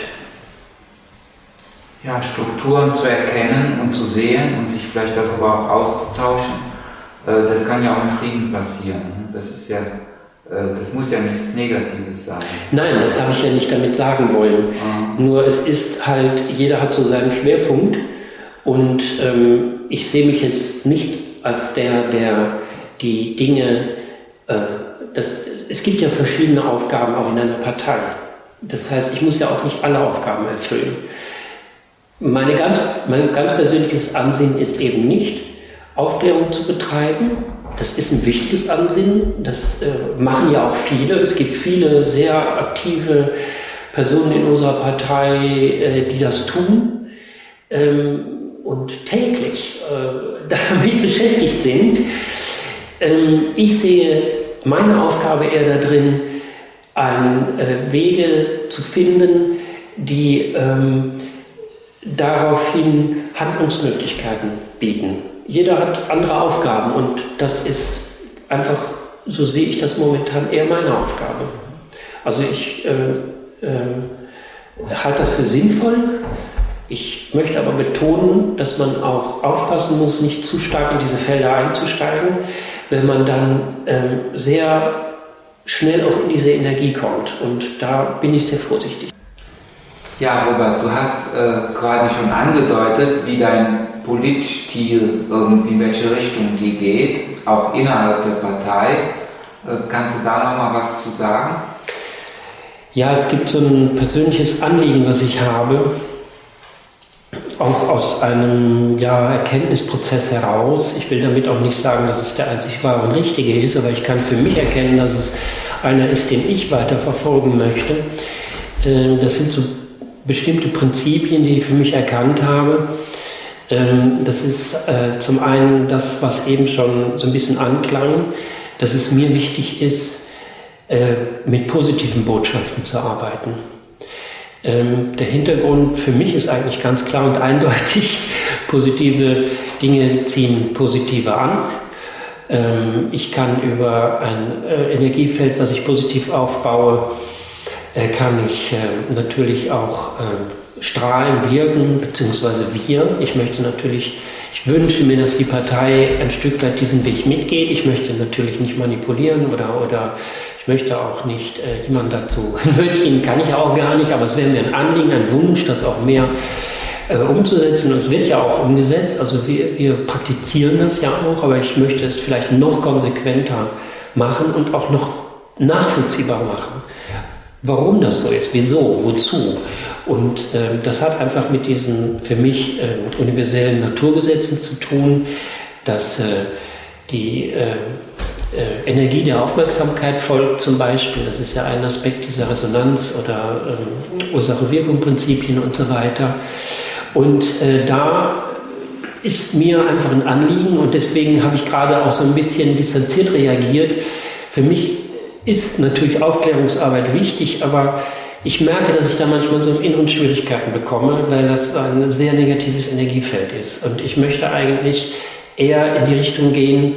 Ja, Strukturen zu erkennen und zu sehen und sich vielleicht darüber auch auszutauschen, äh, das kann ja auch im Frieden passieren. Das ist ja, äh, das muss ja nichts Negatives sein. Nein, das habe ich ja nicht damit sagen wollen. Mhm. Nur es ist halt, jeder hat so seinen Schwerpunkt und ähm, ich sehe mich jetzt nicht als der, der die Dinge, äh, das, es gibt ja verschiedene Aufgaben auch in einer Partei. Das heißt, ich muss ja auch nicht alle Aufgaben erfüllen. Meine ganz, mein ganz persönliches Ansinnen ist eben nicht, Aufklärung zu betreiben. Das ist ein wichtiges Ansinnen, das äh, machen ja auch viele. Es gibt viele sehr aktive Personen in unserer Partei, äh, die das tun ähm, und täglich äh, damit beschäftigt sind. Ähm, ich sehe meine Aufgabe eher darin, ein, äh, Wege zu finden, die ähm, daraufhin Handlungsmöglichkeiten bieten. Jeder hat andere Aufgaben und das ist einfach, so sehe ich das momentan, eher meine Aufgabe. Also ich äh, äh, halte das für sinnvoll. Ich möchte aber betonen, dass man auch aufpassen muss, nicht zu stark in diese Felder einzusteigen, wenn man dann äh, sehr schnell auch in diese Energie kommt. Und da bin ich sehr vorsichtig. Ja, Robert, du hast äh, quasi schon angedeutet, wie dein Politstil irgendwie in welche Richtung die geht, auch innerhalb der Partei. Äh, kannst du da nochmal was zu sagen? Ja, es gibt so ein persönliches Anliegen, was ich habe, auch aus einem ja, Erkenntnisprozess heraus. Ich will damit auch nicht sagen, dass es der einzig wahre und richtige ist, aber ich kann für mich erkennen, dass es einer ist, den ich weiter verfolgen möchte. Äh, das sind so bestimmte Prinzipien, die ich für mich erkannt habe, Ähm, das ist äh, zum einen das, was eben schon so ein bisschen anklang, dass es mir wichtig ist, äh, mit positiven Botschaften zu arbeiten. Ähm, der Hintergrund für mich ist eigentlich ganz klar und eindeutig, positive Dinge ziehen positive an. Ähm, ich kann über ein äh, Energiefeld, was ich positiv aufbaue, äh, kann ich äh, natürlich auch äh, strahlen, wirken, beziehungsweise wir. Ich möchte natürlich, ich wünsche mir, dass die Partei ein Stück weit diesen Weg mitgeht. Ich möchte natürlich nicht manipulieren oder, oder ich möchte auch nicht äh, jemanden dazu nötigen, kann ich auch gar nicht, aber es wäre mir ein Anliegen, ein Wunsch, das auch mehr äh, umzusetzen. Und es wird ja auch umgesetzt, also wir, wir praktizieren das ja auch, aber ich möchte es vielleicht noch konsequenter machen und auch noch nachvollziehbar machen. Warum das so ist, wieso, wozu. Und äh, das hat einfach mit diesen für mich äh, universellen Naturgesetzen zu tun, dass äh, die äh, äh, Energie der Aufmerksamkeit folgt zum Beispiel. Das ist ja ein Aspekt dieser Resonanz- oder äh, Ursache-Wirkung-Prinzipien und so weiter. Und äh, da ist mir einfach ein Anliegen und deswegen habe ich gerade auch so ein bisschen distanziert reagiert. Für mich ist natürlich Aufklärungsarbeit wichtig, aber ich merke, dass ich da manchmal so inneren Schwierigkeiten bekomme, weil das ein sehr negatives Energiefeld ist. Und ich möchte eigentlich eher in die Richtung gehen,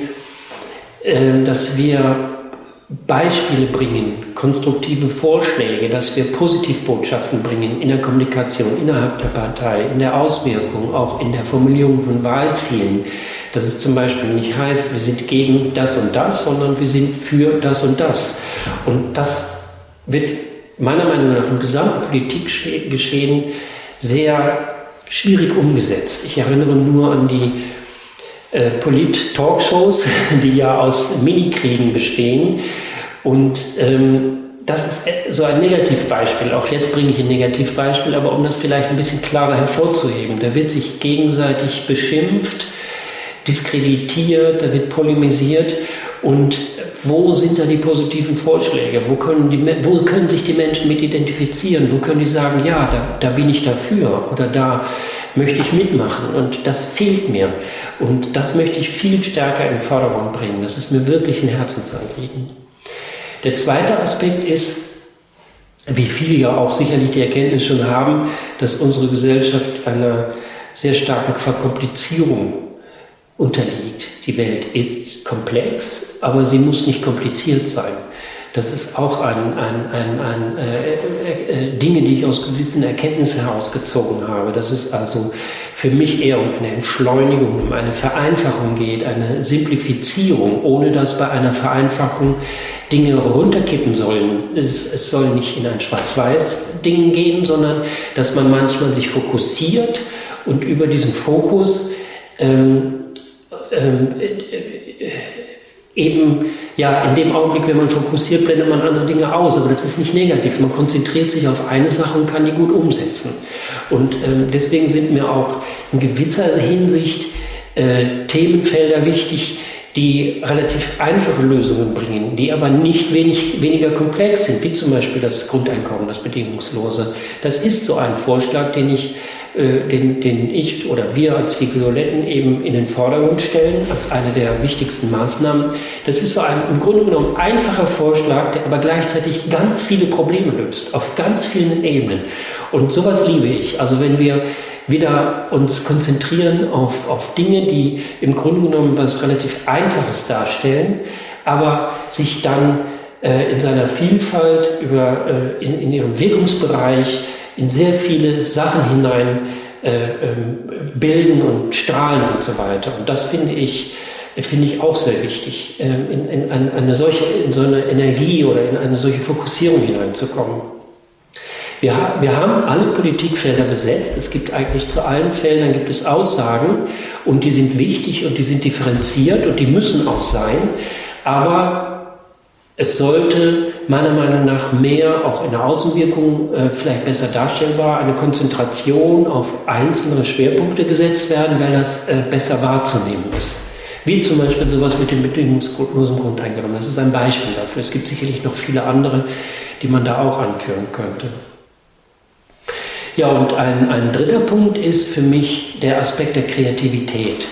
dass wir Beispiele bringen, konstruktive Vorschläge, dass wir Positivbotschaften bringen in der Kommunikation, innerhalb der Partei, in der Auswirkung, auch in der Formulierung von Wahlzielen. Dass es zum Beispiel nicht heißt, wir sind gegen das und das, sondern wir sind für das und das. Und das wird meiner Meinung nach im gesamten Politikgeschehen sehr schwierig umgesetzt. Ich erinnere nur an die äh, Polit-Talkshows, die ja aus Minikriegen bestehen. Und ähm, das ist so ein Negativbeispiel. Auch jetzt bringe ich ein Negativbeispiel, aber um das vielleicht ein bisschen klarer hervorzuheben. Da wird sich gegenseitig beschimpft, diskreditiert, da wird polemisiert. Und wo sind da die positiven Vorschläge? Wo können, die, wo können sich die Menschen mit identifizieren? Wo können die sagen, ja, da, da bin ich dafür oder da möchte ich mitmachen? Und das fehlt mir. Und das möchte ich viel stärker in den Vordergrund bringen. Das ist mir wirklich ein Herzensanliegen. Der zweite Aspekt ist, wie viele ja auch sicherlich die Erkenntnis schon haben, dass unsere Gesellschaft einer sehr starken Verkomplizierung unterliegt. Die Welt ist komplex, aber sie muss nicht kompliziert sein. Das ist auch ein, ein, ein, ein äh, äh, Dinge, die ich aus gewissen Erkenntnissen herausgezogen habe. Dass es also für mich eher um eine Entschleunigung, um eine Vereinfachung geht, eine Simplifizierung, ohne dass bei einer Vereinfachung Dinge runterkippen sollen. Es, es soll nicht in ein Schwarz-Weiß-Ding gehen, sondern dass man manchmal sich fokussiert und über diesen Fokus ähm, ähm, äh, eben, ja, in dem Augenblick, wenn man fokussiert, blendet man andere Dinge aus, aber das ist nicht negativ. Man konzentriert sich auf eine Sache und kann die gut umsetzen. Und ähm, deswegen sind mir auch in gewisser Hinsicht äh, Themenfelder wichtig, die relativ einfache Lösungen bringen, die aber nicht wenig, weniger komplex sind, wie zum Beispiel das Grundeinkommen, das Bedingungslose. Das ist so ein Vorschlag, den ich, äh, den, den ich oder wir als die Violetten eben in den Vordergrund stellen, als eine der wichtigsten Maßnahmen. Das ist so ein im Grunde genommen einfacher Vorschlag, der aber gleichzeitig ganz viele Probleme löst, auf ganz vielen Ebenen. Und sowas liebe ich. Also wenn wir wieder uns konzentrieren auf, auf Dinge, die im Grunde genommen was relativ Einfaches darstellen, aber sich dann äh, in seiner Vielfalt über, äh, in, in ihrem Wirkungsbereich in sehr viele Sachen hinein äh, ähm, bilden und strahlen und so weiter. Und das finde ich, finde ich auch sehr wichtig, äh, in, in, eine, eine solche, in so eine Energie oder in eine solche Fokussierung hineinzukommen. Wir, wir haben alle Politikfelder besetzt. Es gibt eigentlich zu allen Feldern gibt es Aussagen und die sind wichtig und die sind differenziert und die müssen auch sein. Aber es sollte meiner Meinung nach mehr, auch in der Außenwirkung äh, vielleicht besser darstellbar, eine Konzentration auf einzelne Schwerpunkte gesetzt werden, weil das äh, besser wahrzunehmen ist. Wie zum Beispiel sowas mit dem bedingungslosen Grundeinkommen. Das ist ein Beispiel dafür. Es gibt sicherlich noch viele andere, die man da auch anführen könnte. Ja, und ein, ein dritter Punkt ist für mich der Aspekt der Kreativität.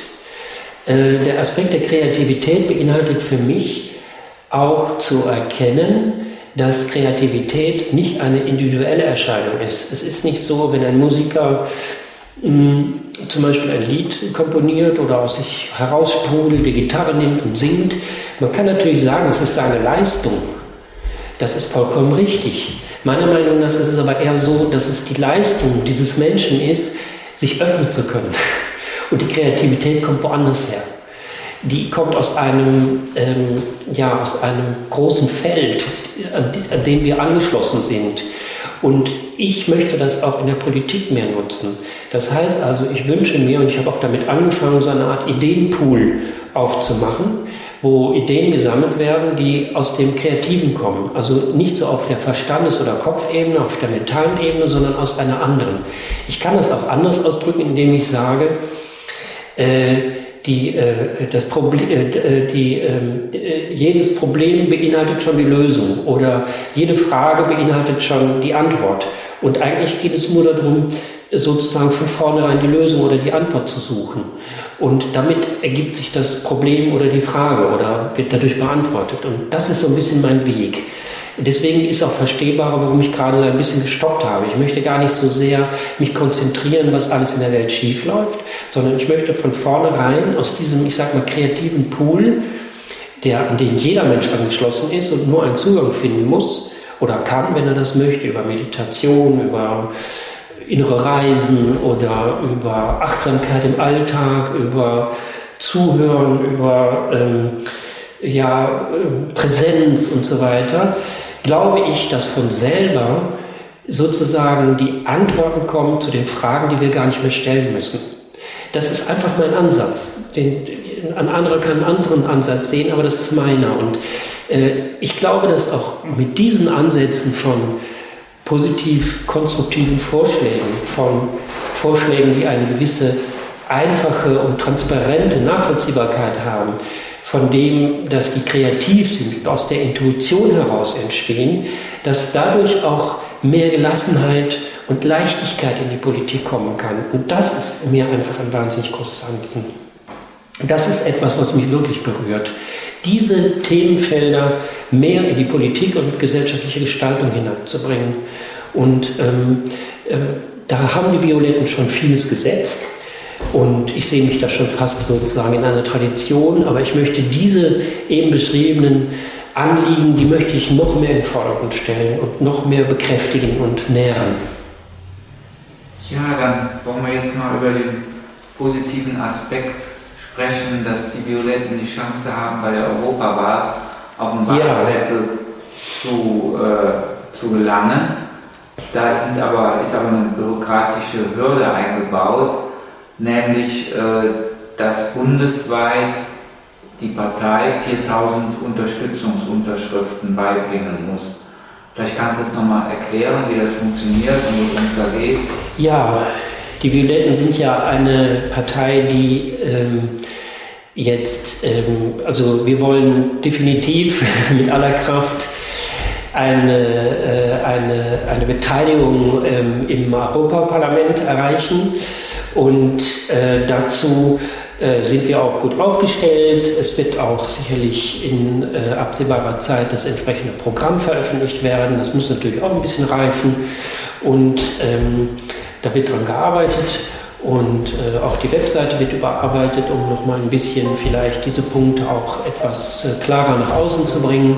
Äh, der Aspekt der Kreativität beinhaltet für mich auch zu erkennen, dass Kreativität nicht eine individuelle Erscheinung ist. Es ist nicht so, wenn ein Musiker mh, zum Beispiel ein Lied komponiert oder aus sich heraussprudelt, die Gitarre nimmt und singt. Man kann natürlich sagen, es ist seine Leistung. Das ist vollkommen richtig. Meiner Meinung nach ist es aber eher so, dass es die Leistung dieses Menschen ist, sich öffnen zu können. Und die Kreativität kommt woanders her. Die kommt aus einem, ähm, ja, aus einem großen Feld, an, an dem wir angeschlossen sind. Und ich möchte das auch in der Politik mehr nutzen. Das heißt also, ich wünsche mir, und ich habe auch damit angefangen, so eine Art Ideenpool aufzumachen, wo Ideen gesammelt werden, die aus dem Kreativen kommen. Also nicht so auf der Verstandes- oder Kopfebene, auf der mentalen Ebene, sondern aus einer anderen. Ich kann das auch anders ausdrücken, indem ich sage, äh, Die, äh, das Problem, äh, die, äh, jedes Problem beinhaltet schon die Lösung oder jede Frage beinhaltet schon die Antwort. Und eigentlich geht es nur darum, sozusagen von vornherein die Lösung oder die Antwort zu suchen. Und damit ergibt sich das Problem oder die Frage oder wird dadurch beantwortet. Und das ist so ein bisschen mein Weg. Deswegen ist auch verstehbar, warum ich gerade so ein bisschen gestoppt habe. Ich möchte gar nicht so sehr mich konzentrieren, was alles in der Welt schief läuft, sondern ich möchte von vornherein aus diesem, ich sag mal, kreativen Pool, der, an den jeder Mensch angeschlossen ist und nur einen Zugang finden muss oder kann, wenn er das möchte, über Meditation, über innere Reisen oder über Achtsamkeit im Alltag, über Zuhören, über ähm, ja, Präsenz und so weiter, glaube ich, dass von selber sozusagen die Antworten kommen zu den Fragen, die wir gar nicht mehr stellen müssen. Das ist einfach mein Ansatz. Den, ein anderer kann einen anderen Ansatz sehen, aber das ist meiner. Und äh, ich glaube, dass auch mit diesen Ansätzen von positiv konstruktiven Vorschlägen, von Vorschlägen, die eine gewisse einfache und transparente Nachvollziehbarkeit haben, von dem, dass die kreativ sind, aus der Intuition heraus entstehen, dass dadurch auch mehr Gelassenheit und Leichtigkeit in die Politik kommen kann. Und das ist mir einfach ein wahnsinnig großes Anliegen. Das ist etwas, was mich wirklich berührt. Diese Themenfelder mehr in die Politik und gesellschaftliche Gestaltung hineinzubringen. Und ähm, äh, da haben die Violetten schon vieles gesetzt. Und ich sehe mich da schon fast sozusagen in einer Tradition, aber ich möchte diese eben beschriebenen Anliegen, die möchte ich noch mehr in den Vordergrund stellen und noch mehr bekräftigen und nähren. Ja, dann wollen wir jetzt mal über den positiven Aspekt sprechen, dass die Violetten die Chance haben, bei der Europawahl auf den Wahlzettel ja. zu, äh, zu gelangen. Da sind aber, ist aber eine bürokratische Hürde eingebaut, nämlich, dass bundesweit die Partei viertausend Unterstützungsunterschriften beibringen muss. Vielleicht kannst du das nochmal erklären, wie das funktioniert und worum es da geht. Ja, die Violetten sind ja eine Partei, die ähm, jetzt, ähm, also wir wollen definitiv mit aller Kraft eine, äh, eine, eine Beteiligung ähm, im Europaparlament erreichen. Und äh, dazu äh, sind wir auch gut aufgestellt. Es wird auch sicherlich in äh, absehbarer Zeit das entsprechende Programm veröffentlicht werden. Das muss natürlich auch ein bisschen reifen. Und ähm, da wird dran gearbeitet. Und äh, auch die Webseite wird überarbeitet, um nochmal ein bisschen vielleicht diese Punkte auch etwas äh, klarer nach außen zu bringen.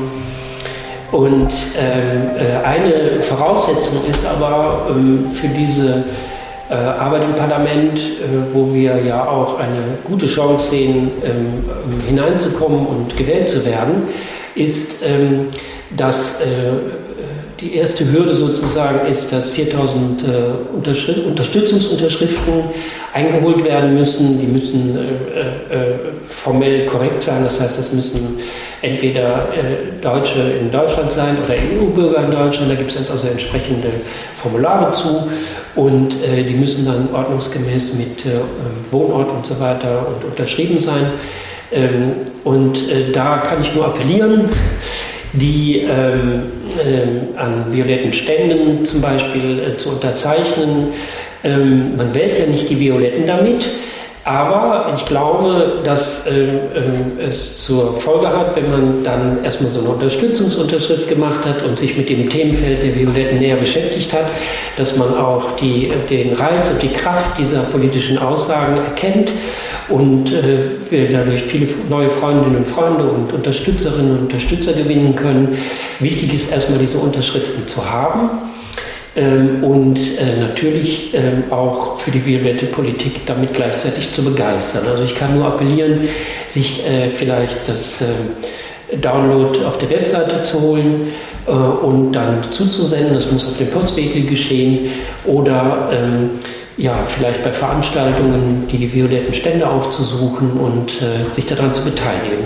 Und ähm, äh, eine Voraussetzung ist aber ähm, für diese Äh, Arbeit im Parlament, äh, wo wir ja auch eine gute Chance sehen, ähm, hineinzukommen und gewählt zu werden, ist, ähm, dass äh, die erste Hürde sozusagen ist, dass viertausend äh, Unterschrift, Unterstützungsunterschriften eingeholt werden müssen. Die müssen äh, äh, formell korrekt sein, das heißt, es müssen entweder äh, Deutsche in Deutschland sein oder E U-Bürger in Deutschland, da gibt es also entsprechende Formulare zu und äh, die müssen dann ordnungsgemäß mit äh, Wohnort und so weiter und unterschrieben sein. Ähm, und äh, da kann ich nur appellieren, die ähm, ähm, an violetten Ständen zum Beispiel äh, zu unterzeichnen. Ähm, man wählt ja nicht die Violetten damit, aber ich glaube, dass äh, äh, es zur Folge hat, wenn man dann erstmal so eine Unterstützungsunterschrift gemacht hat und sich mit dem Themenfeld der Violetten näher beschäftigt hat, dass man auch die, den Reiz und die Kraft dieser politischen Aussagen erkennt und äh, wir dadurch viele neue Freundinnen und Freunde und Unterstützerinnen und Unterstützer gewinnen können. Wichtig ist erstmal diese Unterschriften zu haben. Ähm, und äh, natürlich ähm, auch für die violette Politik damit gleichzeitig zu begeistern. Also ich kann nur appellieren, sich äh, vielleicht das äh, Download auf der Webseite zu holen äh, und dann zuzusenden. Das muss auf dem Postweg geschehen oder ähm, ja, vielleicht bei Veranstaltungen die violetten Stände aufzusuchen und äh, sich daran zu beteiligen.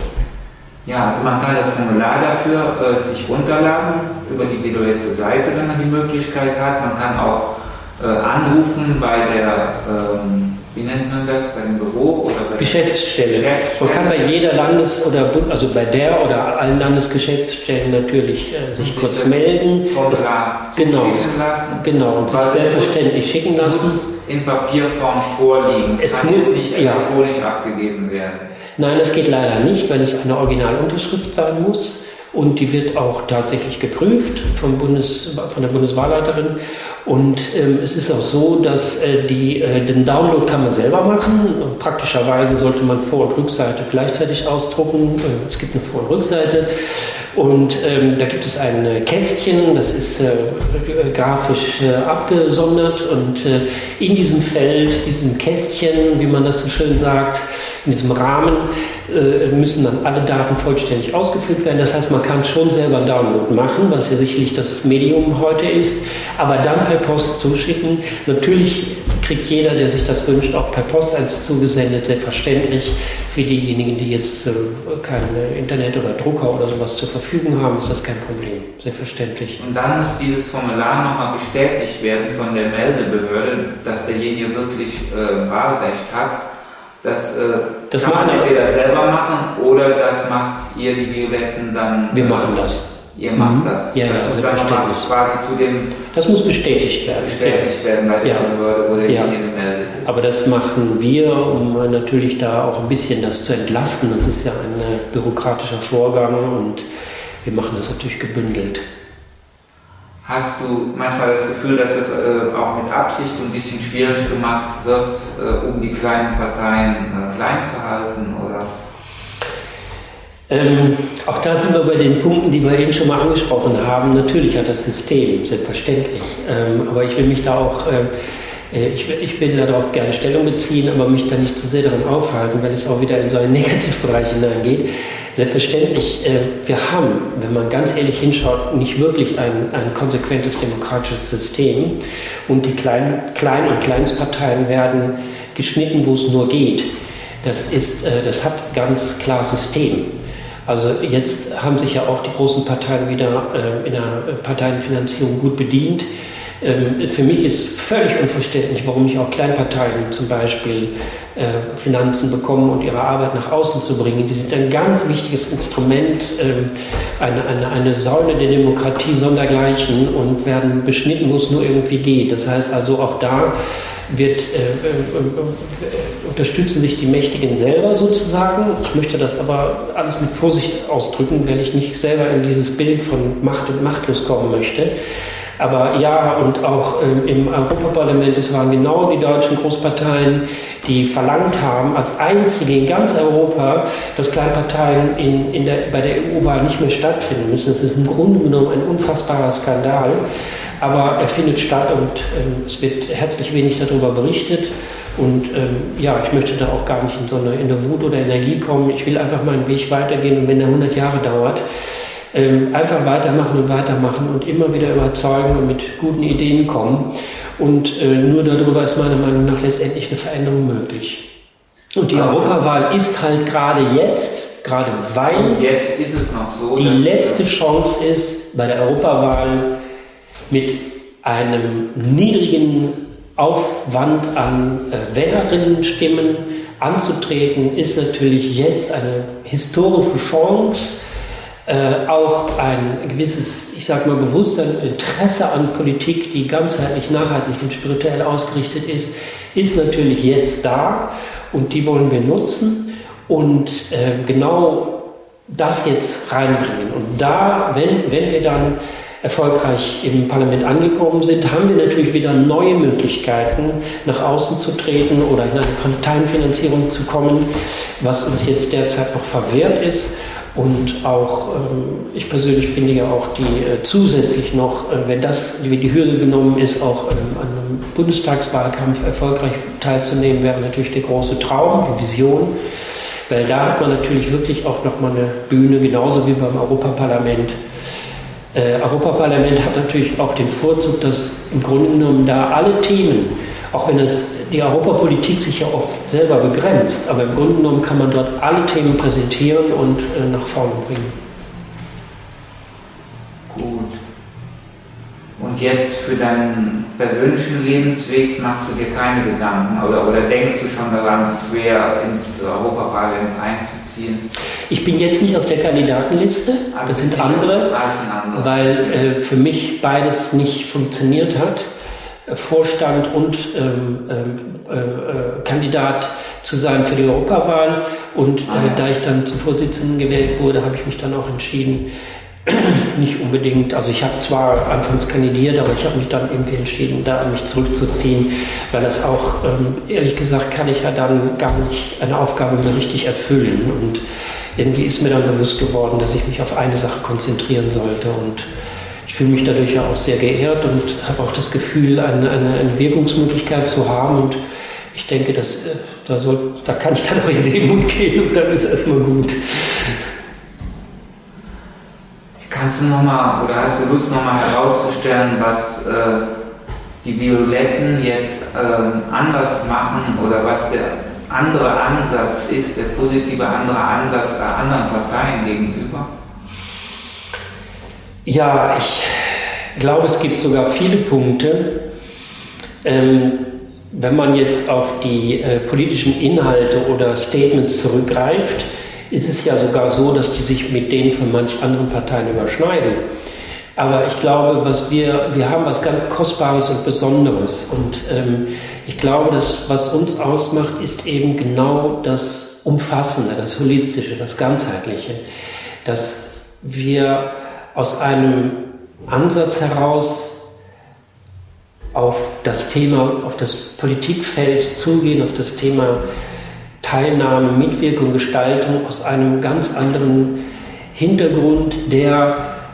Ja, also man kann das Formular dafür äh, sich runterladen über die violette Seite, wenn man die Möglichkeit hat. Man kann auch äh, anrufen bei der, ähm, wie nennt man das, bei dem Büro oder bei Geschäftsstelle. Geschäftsstelle. Man kann bei jeder Landes- oder also bei der oder allen Landesgeschäftsstellen natürlich äh, sich und kurz sich melden. Formular genau, schicken lassen. Genau, und sich Weil selbstverständlich muss, schicken lassen. In Papierform vorliegen. Es, es kann muss, jetzt nicht ja. elektronisch abgegeben werden. Nein, das geht leider nicht, weil es eine Originalunterschrift sein muss und die wird auch tatsächlich geprüft vom Bundes, von der Bundeswahlleiterin. Und ähm, es ist auch so, dass äh, die, äh, den Download kann man selber machen. Und praktischerweise sollte man Vor- und Rückseite gleichzeitig ausdrucken. Äh, es gibt eine Vor- und Rückseite. Und ähm, da gibt es ein äh, Kästchen, das ist äh, grafisch äh, abgesondert. Und äh, in diesem Feld, diesem Kästchen, wie man das so schön sagt, in diesem Rahmen äh, müssen dann alle Daten vollständig ausgefüllt werden. Das heißt, man kann schon selber einen Download machen, was ja sicherlich das Medium heute ist, aber dann per Post zuschicken. Natürlich kriegt jeder, der sich das wünscht, auch per Post eins zugesendet, selbstverständlich. Für diejenigen, die jetzt äh, kein Internet oder Drucker oder sowas zur Verfügung haben, ist das kein Problem, selbstverständlich. Und dann muss dieses Formular nochmal bestätigt werden von der Meldebehörde, dass derjenige wirklich äh, Wahlrecht hat. Das, äh, das kann man machen entweder selber machen oder das macht ihr, die Violetten, dann... Wir machen das. Ihr macht mhm. das. Ja, ja, das ist dann nochmal quasi zu dem... Das muss bestätigt werden. Bestätigt werden bei der ja. Behörde, wo derjenige ja. gemeldet ist. Aber das machen wir, um natürlich da auch ein bisschen das zu entlasten. Das ist ja ein bürokratischer Vorgang und wir machen das natürlich gebündelt. Hast du manchmal das Gefühl, dass es äh, auch mit Absicht so ein bisschen schwierig gemacht wird, äh, um die kleinen Parteien äh, klein zu halten? Oder? Ähm, auch da sind wir bei den Punkten, die wir eben schon mal angesprochen haben. Natürlich hat das System, selbstverständlich. Ähm, aber ich will mich da auch, äh, ich, ich will darauf gerne Stellung beziehen, aber mich da nicht zu sehr daran aufhalten, weil es auch wieder in so einen Negativbereich hineingeht. Selbstverständlich, äh, wir haben, wenn man ganz ehrlich hinschaut, nicht wirklich ein, ein konsequentes demokratisches System und die Klein-, Klein- und Kleinstparteien werden geschnitten, wo es nur geht. Das, ist, äh, das hat ganz klar System. Also jetzt haben sich ja auch die großen Parteien wieder äh, in der Parteienfinanzierung gut bedient. Ähm, für mich ist völlig unverständlich, warum nicht auch Kleinparteien zum Beispiel äh, Finanzen bekommen und ihre Arbeit nach außen zu bringen. Die sind ein ganz wichtiges Instrument, ähm, eine, eine, eine Säule der Demokratie sondergleichen und werden beschnitten, wo es nur irgendwie geht. Das heißt also auch da wird, äh, äh, äh, unterstützen sich die Mächtigen selber sozusagen. Ich möchte das aber alles mit Vorsicht ausdrücken, weil ich nicht selber in dieses Bild von Macht und Machtlos kommen möchte. Aber ja, und auch ähm, im Europaparlament, es waren genau die deutschen Großparteien, die verlangt haben, als einzige in ganz Europa, dass Kleinparteien in, in der, bei der E U-Wahl nicht mehr stattfinden müssen. Das ist im Grunde genommen ein unfassbarer Skandal. Aber er findet statt und ähm, es wird herzlich wenig darüber berichtet. Und ähm, ja, ich möchte da auch gar nicht in so eine, in eine Wut oder Energie kommen. Ich will einfach meinen Weg weitergehen und wenn der hundert Jahre dauert, ähm, einfach weitermachen und weitermachen und immer wieder überzeugen und mit guten Ideen kommen. Und äh, nur darüber ist meiner Meinung nach letztendlich eine Veränderung möglich. Und die Europawahl ist halt gerade jetzt, gerade weil und jetzt ist es noch so, die letzte Chance ist, bei der Europawahl mit einem niedrigen Aufwand an äh, Wählerinnenstimmen anzutreten, ist natürlich jetzt eine historische Chance, äh, auch ein gewisses, ich sag mal, Bewusstsein, Interesse an Politik, die ganzheitlich, nachhaltig und spirituell ausgerichtet ist, ist natürlich jetzt da und die wollen wir nutzen und äh, genau das jetzt reinbringen. Und da, wenn, wenn wir dann erfolgreich im Parlament angekommen sind, haben wir natürlich wieder neue Möglichkeiten, nach außen zu treten oder in eine Parteienfinanzierung zu kommen, was uns jetzt derzeit noch verwehrt ist. Und auch, ähm, ich persönlich finde ja auch die äh, zusätzlich noch, äh, wenn das wie die Hürde genommen ist, auch ähm, an einem Bundestagswahlkampf erfolgreich teilzunehmen, wäre natürlich der große Traum, die Vision. Weil da hat man natürlich wirklich auch nochmal eine Bühne, genauso wie beim Europaparlament. Äh, Europaparlament hat natürlich auch den Vorzug, dass im Grunde genommen da alle Themen, auch wenn es die Europapolitik sich ja oft selber begrenzt, aber im Grunde genommen kann man dort alle Themen präsentieren und äh, nach vorne bringen. Gut. Und jetzt für deinen persönlichen Lebensweg machst du dir keine Gedanken oder, oder denkst du schon daran, es wäre ins Europaparlament einzuziehen? Ich bin jetzt nicht auf der Kandidatenliste, Aber das sind andere, ah, das sind andere, weil äh, für mich beides nicht funktioniert hat. Vorstand und ähm, äh, äh, Kandidat zu sein für die Europawahl. Und äh, ah, ja. da ich dann zum Vorsitzenden gewählt wurde, habe ich mich dann auch entschieden, nicht unbedingt, also ich habe zwar anfangs kandidiert, aber ich habe mich dann irgendwie entschieden, da mich zurückzuziehen, weil das auch, ähm, ehrlich gesagt, kann ich ja dann gar nicht eine Aufgabe mehr richtig erfüllen. Und irgendwie ist mir dann bewusst geworden, dass ich mich auf eine Sache konzentrieren sollte. Und ich fühle mich dadurch ja auch sehr geehrt und habe auch das Gefühl, eine, eine, eine Wirkungsmöglichkeit zu haben. Und ich denke, dass, äh, da, soll, da kann ich dann auch in Demut gehen und dann ist erstmal gut. Kannst du nochmal, oder hast du Lust nochmal herauszustellen, was äh, die Violetten jetzt äh, anders machen oder was der andere Ansatz ist, der positive andere Ansatz der anderen Parteien gegenüber? Ja, ich glaube, es gibt sogar viele Punkte. Ähm, wenn man jetzt auf die äh, politischen Inhalte oder Statements zurückgreift, ist es ja sogar so, dass die sich mit denen von manch anderen Parteien überschneiden. Aber ich glaube, was wir, wir haben was ganz Kostbares und Besonderes. Und ähm, ich glaube, dass was uns ausmacht, ist eben genau das Umfassende, das Holistische, das Ganzheitliche. Dass wir aus einem Ansatz heraus auf das Thema, auf das Politikfeld zugehen, auf das Thema Teilnahme, Mitwirkung, Gestaltung aus einem ganz anderen Hintergrund, der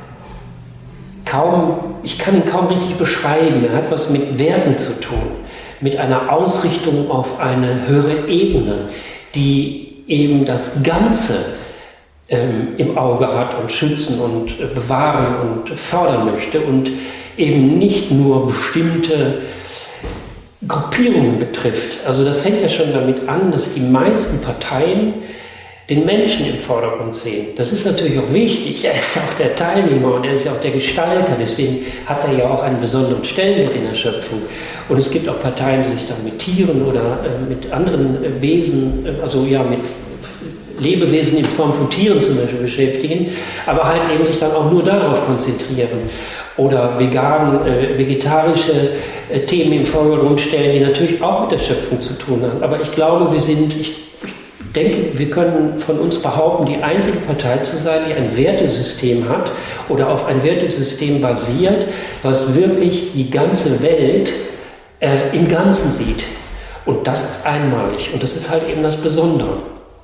kaum, ich kann ihn kaum richtig beschreiben, er hat was mit Werten zu tun, mit einer Ausrichtung auf eine höhere Ebene, die eben das Ganze ähm, im Auge hat und schützen und äh, bewahren und fördern möchte und eben nicht nur bestimmte Gruppierungen betrifft. Also das fängt ja schon damit an, dass die meisten Parteien den Menschen im Vordergrund sehen. Das ist natürlich auch wichtig. Er ist ja auch der Teilnehmer und er ist ja auch der Gestalter. Deswegen hat er ja auch einen besonderen Stellenwert in der Schöpfung. Und es gibt auch Parteien, die sich dann mit Tieren oder äh, mit anderen äh, Wesen, äh, also ja mit Lebewesen in Form von Tieren zum Beispiel beschäftigen, aber halt eben sich dann auch nur darauf konzentrieren. Oder vegan, äh, vegetarische äh, Themen im Vordergrund stellen, die natürlich auch mit der Schöpfung zu tun haben. Aber ich glaube, wir sind, ich, ich denke, wir können von uns behaupten, die einzige Partei zu sein, die ein Wertesystem hat oder auf ein Wertesystem basiert, was wirklich die ganze Welt äh, im Ganzen sieht. Und das ist einmalig und das ist halt eben das Besondere.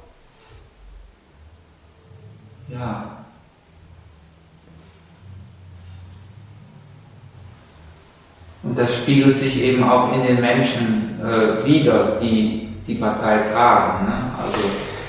Ja. Und das spiegelt sich eben auch in den Menschen äh, wider, die die Partei tragen. Ne? Also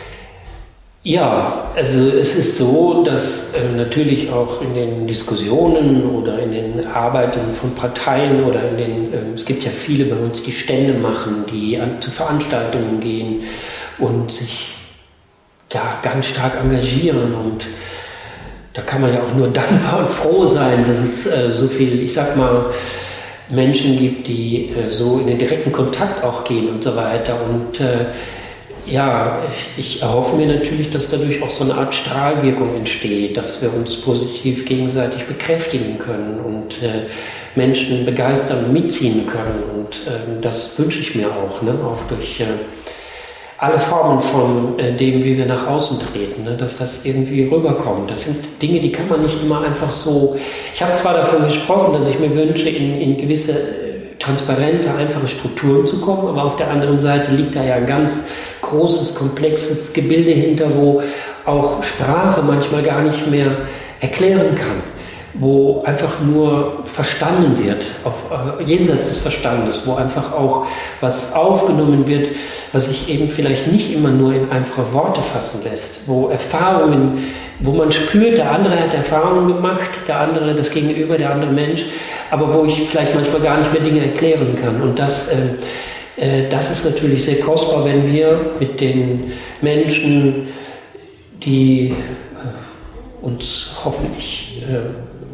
ja, also es ist so, dass äh, natürlich auch in den Diskussionen oder in den Arbeiten von Parteien oder in den, äh, es gibt ja viele bei uns, die Stände machen, die an, zu Veranstaltungen gehen und sich ja, ganz stark engagieren und da kann man ja auch nur dankbar und froh sein, dass es äh, so viel, ich sag mal, Menschen gibt, die äh, so in den direkten Kontakt auch gehen und so weiter. Und äh, ja, ich erhoffe mir natürlich, dass dadurch auch so eine Art Strahlwirkung entsteht, dass wir uns positiv gegenseitig bekräftigen können und äh, Menschen begeistern und mitziehen können. Und äh, das wünsche ich mir auch, ne? Auch durch äh, alle Formen von äh, dem, wie wir nach außen treten, ne? Dass das irgendwie rüberkommt. Das sind Dinge, die kann man nicht immer einfach so... Ich habe zwar davon gesprochen, dass ich mir wünsche, in, in gewisse äh, transparente, einfache Strukturen zu kommen, aber auf der anderen Seite liegt da ja ein ganz großes, komplexes Gebilde hinter, wo auch Sprache manchmal gar nicht mehr erklären kann, wo einfach nur verstanden wird, auf, äh, jenseits des Verstandes, wo einfach auch was aufgenommen wird, was sich eben vielleicht nicht immer nur in einfache Worte fassen lässt, wo Erfahrungen, wo man spürt, der andere hat Erfahrungen gemacht, der andere, das Gegenüber, der andere Mensch, aber wo ich vielleicht manchmal gar nicht mehr Dinge erklären kann. Und das, äh, äh, das ist natürlich sehr kostbar, wenn wir mit den Menschen, die äh, uns hoffentlich äh,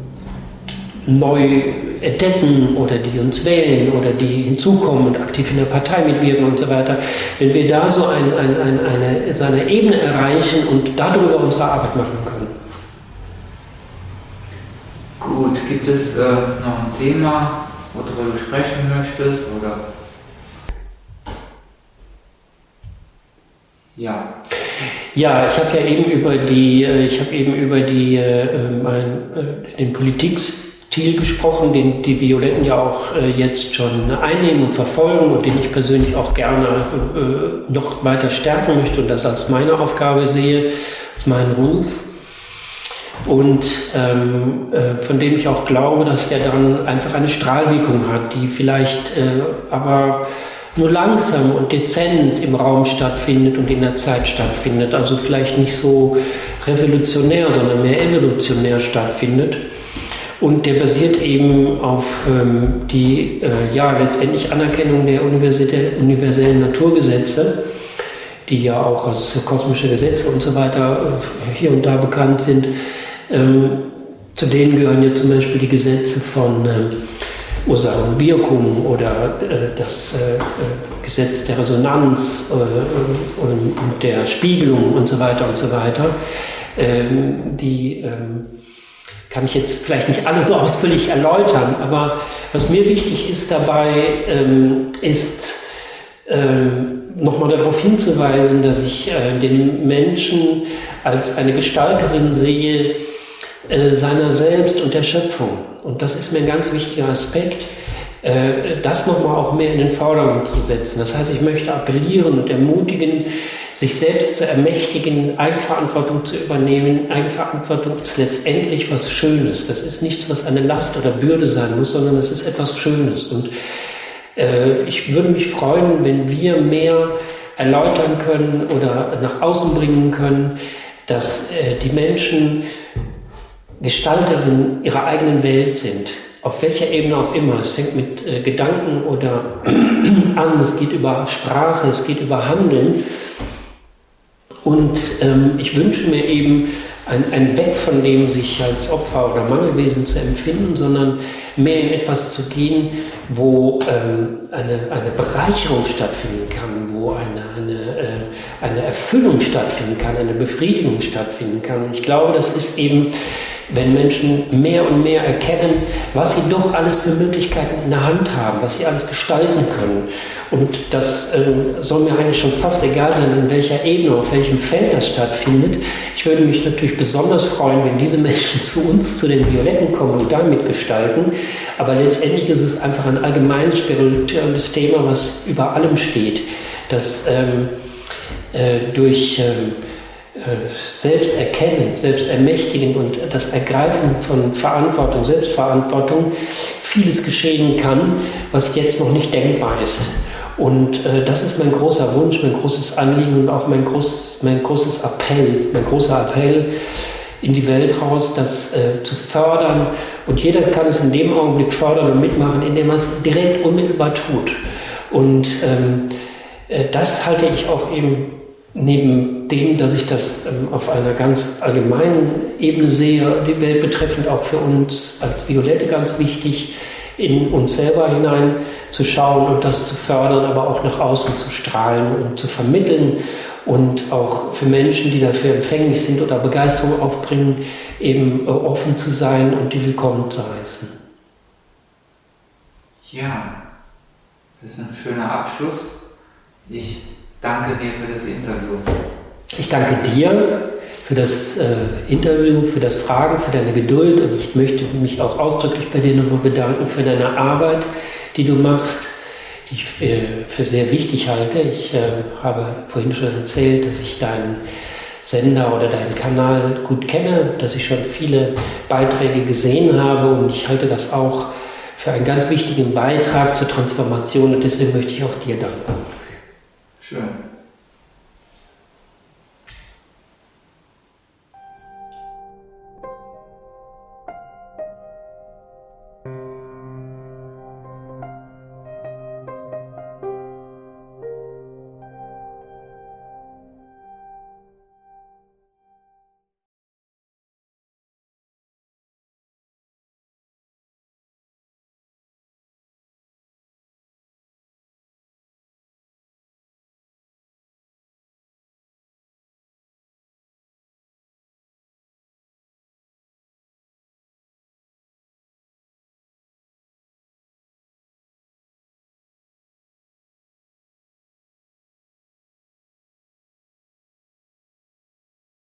neu entdecken oder die uns wählen oder die hinzukommen und aktiv in der Partei mitwirken und so weiter, wenn wir da so ein, ein, ein, eine, so eine Ebene erreichen und darüber unsere Arbeit machen können. Gut, gibt es äh, noch ein Thema, worüber du sprechen möchtest? Oder? Ja. Ja, ich habe ja eben über die, ich habe eben über die, äh, mein, äh, den Politikstil gesprochen, den die Violetten ja auch äh, jetzt schon einnehmen und verfolgen und den ich persönlich auch gerne äh, noch weiter stärken möchte und das als meine Aufgabe sehe, als meinen Ruf. Und ähm, äh, von dem ich auch glaube, dass der dann einfach eine Strahlwirkung hat, die vielleicht äh, aber nur langsam und dezent im Raum stattfindet und in der Zeit stattfindet. Also vielleicht nicht so revolutionär, sondern mehr evolutionär stattfindet. Und der basiert eben auf ähm, die äh, ja letztendlich Anerkennung der universellen Naturgesetze, die ja auch als kosmische Gesetze und so weiter äh, hier und da bekannt sind. Ähm, zu denen gehören ja zum Beispiel die Gesetze von äh, Ursache und Wirkung oder äh, das äh, Gesetz der Resonanz äh, und, und der Spiegelung und so weiter und so weiter. Ähm, die ähm, kann ich jetzt vielleicht nicht alle so ausführlich erläutern, aber was mir wichtig ist dabei, ähm, ist ähm, nochmal darauf hinzuweisen, dass ich äh, den Menschen als eine Gestalterin sehe, seiner selbst und der Schöpfung. Und das ist mir ein ganz wichtiger Aspekt, das nochmal auch mehr in den Vordergrund zu setzen. Das heißt, ich möchte appellieren und ermutigen, sich selbst zu ermächtigen, Eigenverantwortung zu übernehmen. Eigenverantwortung ist letztendlich was Schönes. Das ist nichts, was eine Last oder Bürde sein muss, sondern es ist etwas Schönes. Und äh, ich würde mich freuen, wenn wir mehr erläutern können oder nach außen bringen können, dass äh, die Menschen Gestalterinnen ihrer eigenen Welt sind, auf welcher Ebene auch immer. Es fängt mit äh, Gedanken oder an, es geht über Sprache, es geht über Handeln. Und ähm, ich wünsche mir eben ein, ein Weg von dem, sich als Opfer oder Mangelwesen zu empfinden, sondern mehr in etwas zu gehen, wo ähm, eine, eine Bereicherung stattfinden kann, wo eine, eine, äh, eine Erfüllung stattfinden kann, eine Befriedigung stattfinden kann. Und ich glaube, das ist eben, wenn Menschen mehr und mehr erkennen, was sie doch alles für Möglichkeiten in der Hand haben, was sie alles gestalten können. Und das äh, soll mir eigentlich schon fast egal sein, in welcher Ebene, auf welchem Feld das stattfindet. Ich würde mich natürlich besonders freuen, wenn diese Menschen zu uns, zu den Violetten kommen und damit gestalten. Aber letztendlich ist es einfach ein allgemein spirituelles Thema, was über allem steht, das ähm, äh, durch ähm, selbst erkennen, selbst ermächtigen und das Ergreifen von Verantwortung, Selbstverantwortung vieles geschehen kann, was jetzt noch nicht denkbar ist. Und äh, das ist mein großer Wunsch, mein großes Anliegen und auch mein, groß, mein großes Appell, mein großer Appell in die Welt raus, das äh, zu fördern. Und jeder kann es in dem Augenblick fördern und mitmachen, indem er es direkt unmittelbar tut. Und ähm, äh, das halte ich auch eben neben dem, dass ich das ähm, auf einer ganz allgemeinen Ebene sehe, die Welt betreffend auch für uns als Violette ganz wichtig, in uns selber hinein, zu schauen und das zu fördern, aber auch nach außen zu strahlen und zu vermitteln und auch für Menschen, die dafür empfänglich sind oder Begeisterung aufbringen, eben offen zu sein und die willkommen zu heißen. Ja, das ist ein schöner Abschluss. Ich danke dir für das Interview. Ich danke dir für das äh, Interview, für das Fragen, für deine Geduld und ich möchte mich auch ausdrücklich bei dir nochmal bedanken für deine Arbeit, die du machst, die ich für, für sehr wichtig halte. Ich äh, habe vorhin schon erzählt, dass ich deinen Sender oder deinen Kanal gut kenne, dass ich schon viele Beiträge gesehen habe und ich halte das auch für einen ganz wichtigen Beitrag zur Transformation und deswegen möchte ich auch dir danken.